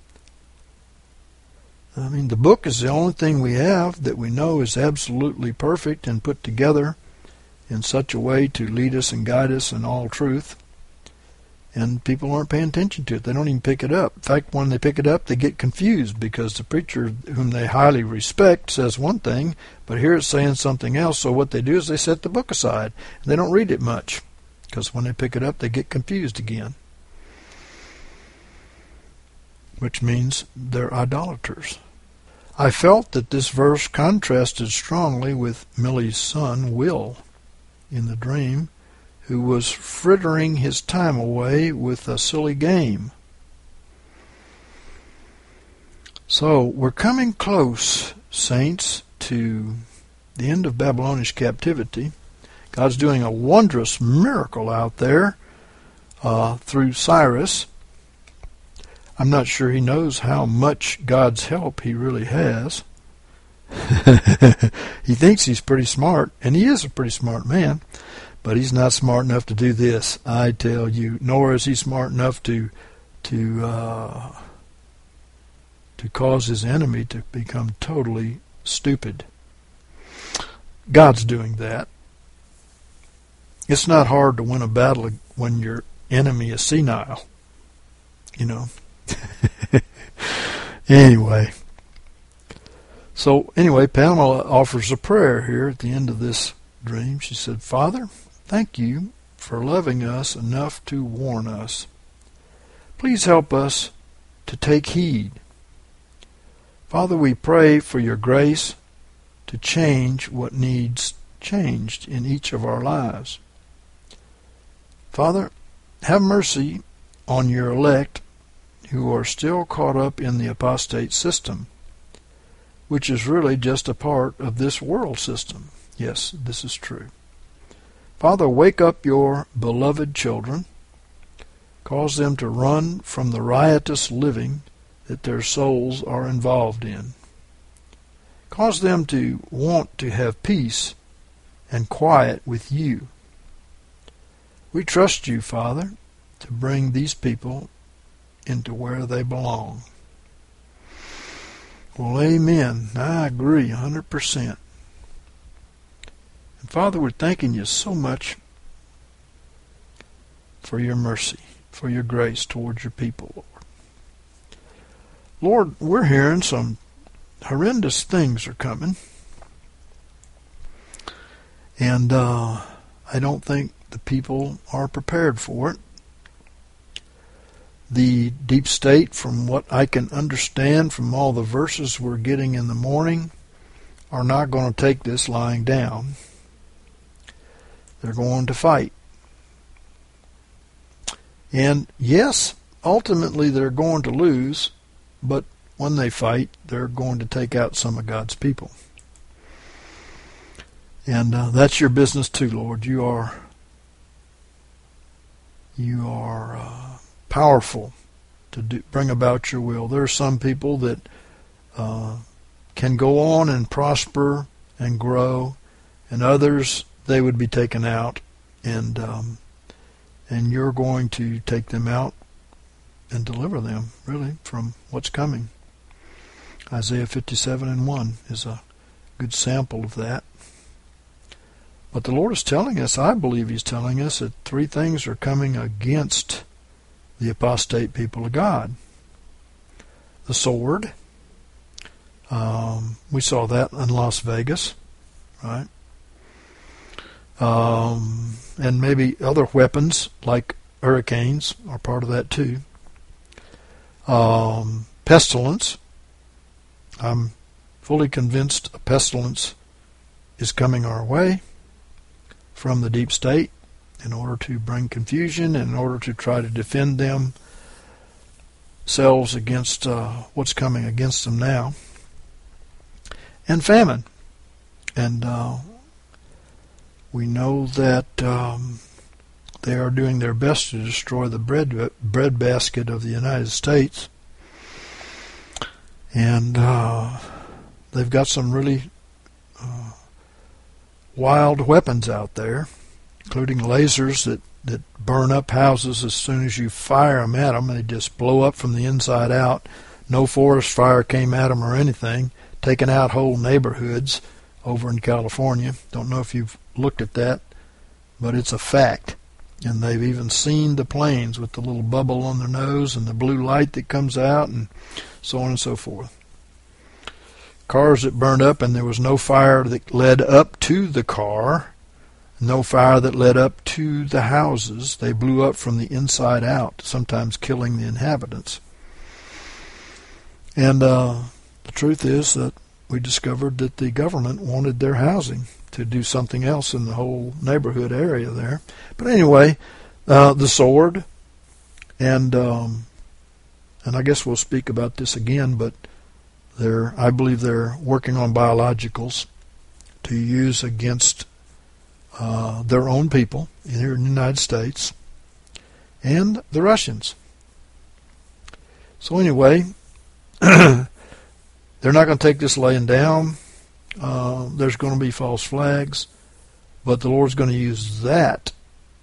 A: I mean, the book is the only thing we have that we know is absolutely perfect and put together in such a way to lead us and guide us in all truth. And people aren't paying attention to it. They don't even pick it up. In fact, when they pick it up, they get confused because the preacher, whom they highly respect, says one thing, but here it's saying something else. So what they do is they set the book aside. They don't read it much because when they pick it up, they get confused again, which means they're idolaters. I felt that this verse contrasted strongly with Millie's son, Will, in the dream, who was frittering his time away with a silly game. So we're coming close, saints, to the end of Babylonish captivity. God's doing a wondrous miracle out there through Cyrus. I'm not sure he knows how much God's help he really has. He thinks he's pretty smart, and he is a pretty smart man, but he's not smart enough to do this, I tell you. Nor is he smart enough to cause his enemy to become totally stupid. God's doing that. It's not hard to win a battle when your enemy is senile, you know. Anyway, Pamela offers a prayer here at the end of this dream. She said, Father, thank you for loving us enough to warn us. Please help us to take heed. Father, we pray for your grace to change what needs changed in each of our lives. Father, have mercy on your elect who are still caught up in the apostate system, which is really just a part of this world system. Yes, this is true. Father, wake up your beloved children. Cause them to run from the riotous living that their souls are involved in. Cause them to want to have peace and quiet with you. We trust you, Father, to bring these people into where they belong. Well, amen. I agree 100%. And Father, we're thanking you so much for your mercy, for your grace towards your people, Lord. Lord, we're hearing some horrendous things are coming. And I don't think the people are prepared for it. The deep state, from what I can understand from all the verses we're getting in the morning, are not going to take this lying down. They're going to fight. And yes, ultimately they're going to lose, but when they fight, they're going to take out some of God's people. And that's your business too, Lord. You are powerful to bring about your will. There are some people that can go on and prosper and grow, and others, they would be taken out, and you're going to take them out and deliver them, really, from what's coming. Isaiah 57:1 is a good sample of that. But the Lord is telling us, I believe He's telling us, that three things are coming against the apostate people of God. The sword, We saw that in Las Vegas, right? And maybe other weapons like hurricanes are part of that too. Pestilence. I'm fully convinced a pestilence is coming our way from the deep state in order to bring confusion and in order to try to defend themselves against what's coming against them now. And famine. And we know that they are doing their best to destroy the bread basket of the United States. And they've got some really wild weapons out there, including lasers that burn up houses as soon as you fire them at them. They just blow up from the inside out. No forest fire came at them or anything, taking out whole neighborhoods over in California. Don't know if you've looked at that, but it's a fact. And they've even seen the planes with the little bubble on their nose and the blue light that comes out and so on and so forth. Cars that burned up, and there was no fire that led up to the car, no fire that led up to the houses. They blew up from the inside out, sometimes killing the inhabitants. And the truth is that we discovered that the government wanted their housing to do something else in the whole neighborhood area there. But anyway, the sword, and I guess we'll speak about this again, but I believe they're working on biologicals to use against their own people here in the United States and the Russians. So anyway, they're not going to take this laying down. There's going to be false flags, but the Lord's going to use that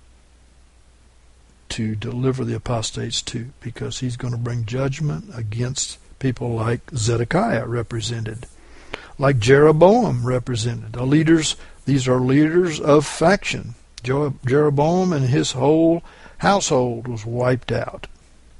A: to deliver the apostates too, because he's going to bring judgment against people like Zedekiah represented, like Jeroboam represented. These are leaders of faction. Jeroboam and his whole household was wiped out.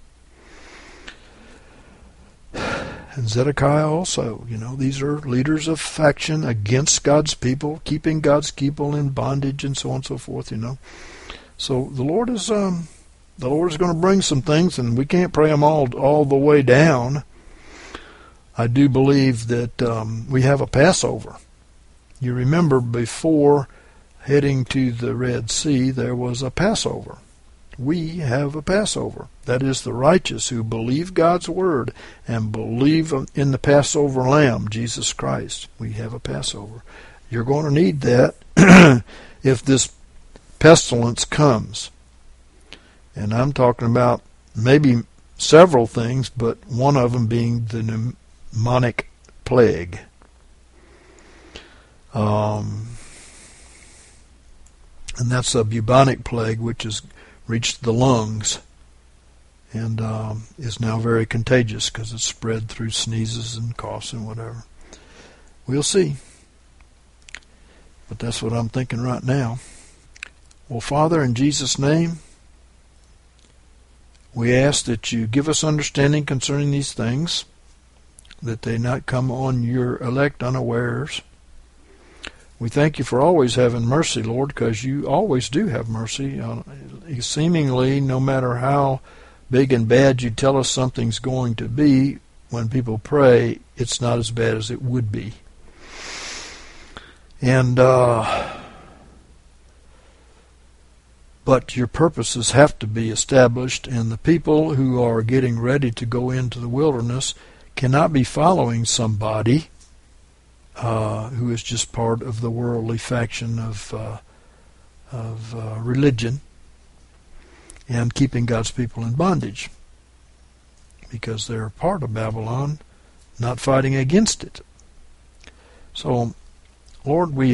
A: And Zedekiah also, these are leaders of faction against God's people, keeping God's people in bondage and so on and so forth, So the Lord is going to bring some things, and we can't pray them all the way down. I do believe that we have a Passover. You remember before heading to the Red Sea, there was a Passover. We have a Passover. That is the righteous who believe God's word and believe in the Passover Lamb, Jesus Christ. We have a Passover. You're going to need that if this pestilence comes. And I'm talking about maybe several things, but one of them being the pneumonic plague. And that's a bubonic plague, which has reached the lungs and is now very contagious because it's spread through sneezes and coughs and whatever. We'll see. But that's what I'm thinking right now. Well, Father, in Jesus' name, we ask that you give us understanding concerning these things, that they not come on your elect unawares. We thank you for always having mercy, Lord, because you always do have mercy. Seemingly, no matter how big and bad you tell us something's going to be, when people pray, it's not as bad as it would be. And but your purposes have to be established, and the people who are getting ready to go into the wilderness cannot be following somebody who is just part of the worldly faction of religion and keeping God's people in bondage, because they're part of Babylon, not fighting against it. So, Lord, we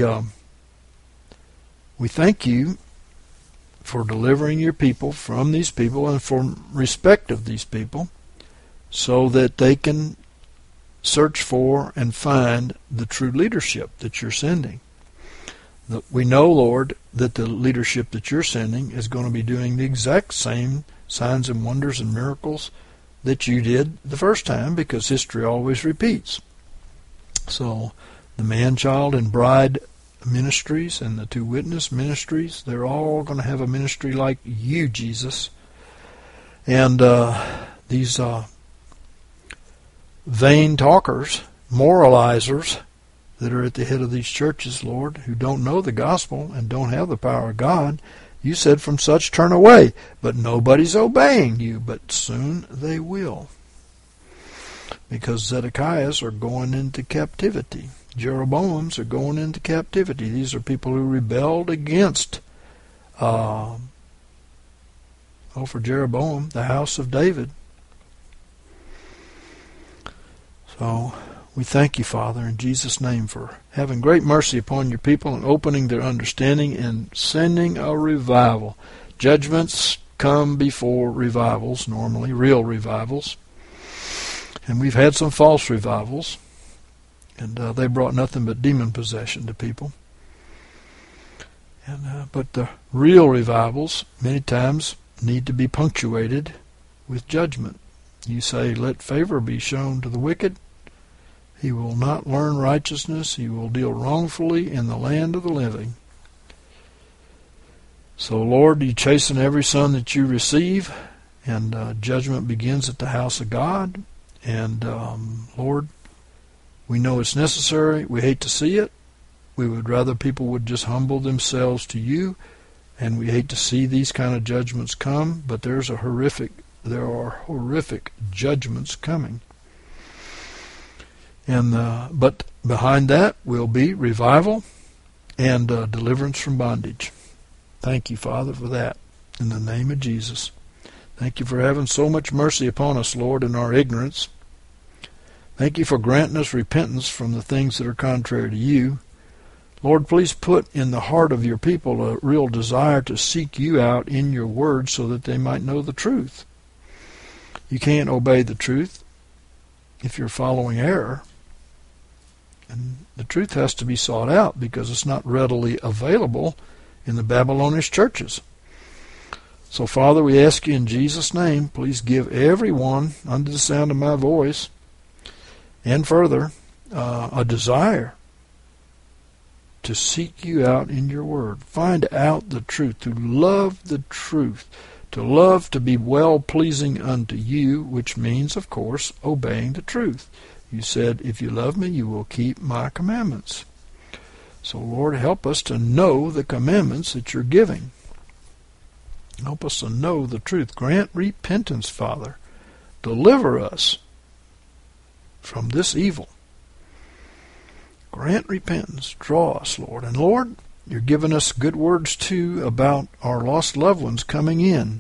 A: thank you for delivering your people from these people and for respect of these people, so that they can search for and find the true leadership that you're sending. We know, Lord, that the leadership that you're sending is going to be doing the exact same signs and wonders and miracles that you did the first time, because history always repeats. So the Man, Child, and Bride ministries and the two witness ministries, they're all going to have a ministry like you, Jesus. And these vain talkers, moralizers that are at the head of these churches, Lord, who don't know the gospel and don't have the power of God, you said from such turn away. But nobody's obeying you, but soon they will. Because Zedekiahs are going into captivity. Jeroboams are going into captivity. These are people who rebelled against, for Jeroboam, the house of David. So we thank you, Father, in Jesus' name, for having great mercy upon your people and opening their understanding and sending a revival. Judgments come before revivals, normally, real revivals. And we've had some false revivals, and they brought nothing but demon possession to people. And but the real revivals, many times, need to be punctuated with judgment. You say, let favor be shown to the wicked. He will not learn righteousness. He will deal wrongfully in the land of the living. So, Lord, you chasten every son that you receive, and judgment begins at the house of God. And, Lord, we know it's necessary. We hate to see it. We would rather people would just humble themselves to you, and we hate to see these kind of judgments come, but there are horrific judgments coming. And but behind that will be revival and deliverance from bondage. Thank you, Father, for that, in the name of Jesus. Thank you for having so much mercy upon us, Lord, in our ignorance. Thank you for granting us repentance from the things that are contrary to you. Lord, please put in the heart of your people a real desire to seek you out in your word so that they might know the truth. You can't obey the truth if you're following error. And the truth has to be sought out because it's not readily available in the Babylonish churches. So, Father, we ask you in Jesus' name, please give everyone under the sound of my voice and further a desire to seek you out in your word. Find out the truth, to love the truth, to love to be well-pleasing unto you, which means, of course, obeying the truth. You said, if you love me, you will keep my commandments. So, Lord, help us to know the commandments that you're giving. Help us to know the truth. Grant repentance, Father. Deliver us from this evil. Grant repentance. Draw us, Lord. And Lord, you're giving us good words, too, about our lost loved ones coming in.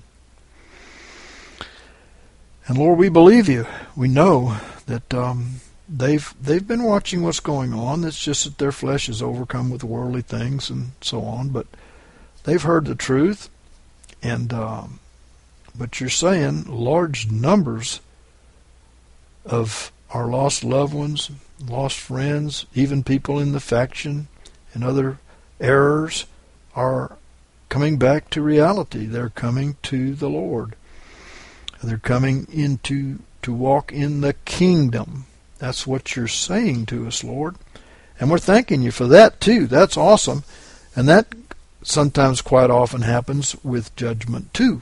A: And Lord, we believe you. We know that they've been watching what's going on. It's just that their flesh is overcome with worldly things and so on. But they've heard the truth. And but you're saying large numbers of our lost loved ones, lost friends, even people in the faction and other errors are coming back to reality. They're coming to the Lord. They're coming into to walk in the kingdom. That's what you're saying to us, Lord. And we're thanking you for that too. That's awesome. And that sometimes quite often happens with judgment too.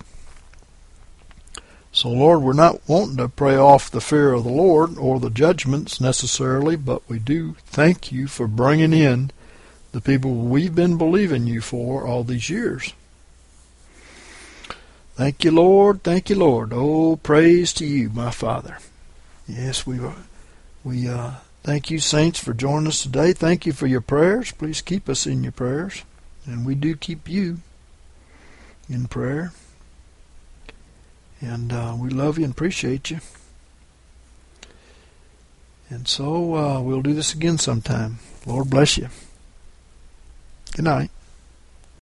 A: So, Lord, we're not wanting to pray off the fear of the Lord or the judgments necessarily, but we do thank you for bringing in the people we've been believing you for all these years. Thank you, Lord. Thank you, Lord. Oh, praise to you, my Father. Yes, we thank you, saints, for joining us today. Thank you for your prayers. Please keep us in your prayers. And we do keep you in prayer. And we love you and appreciate you. And so we'll do this again sometime. Lord bless you. Good night.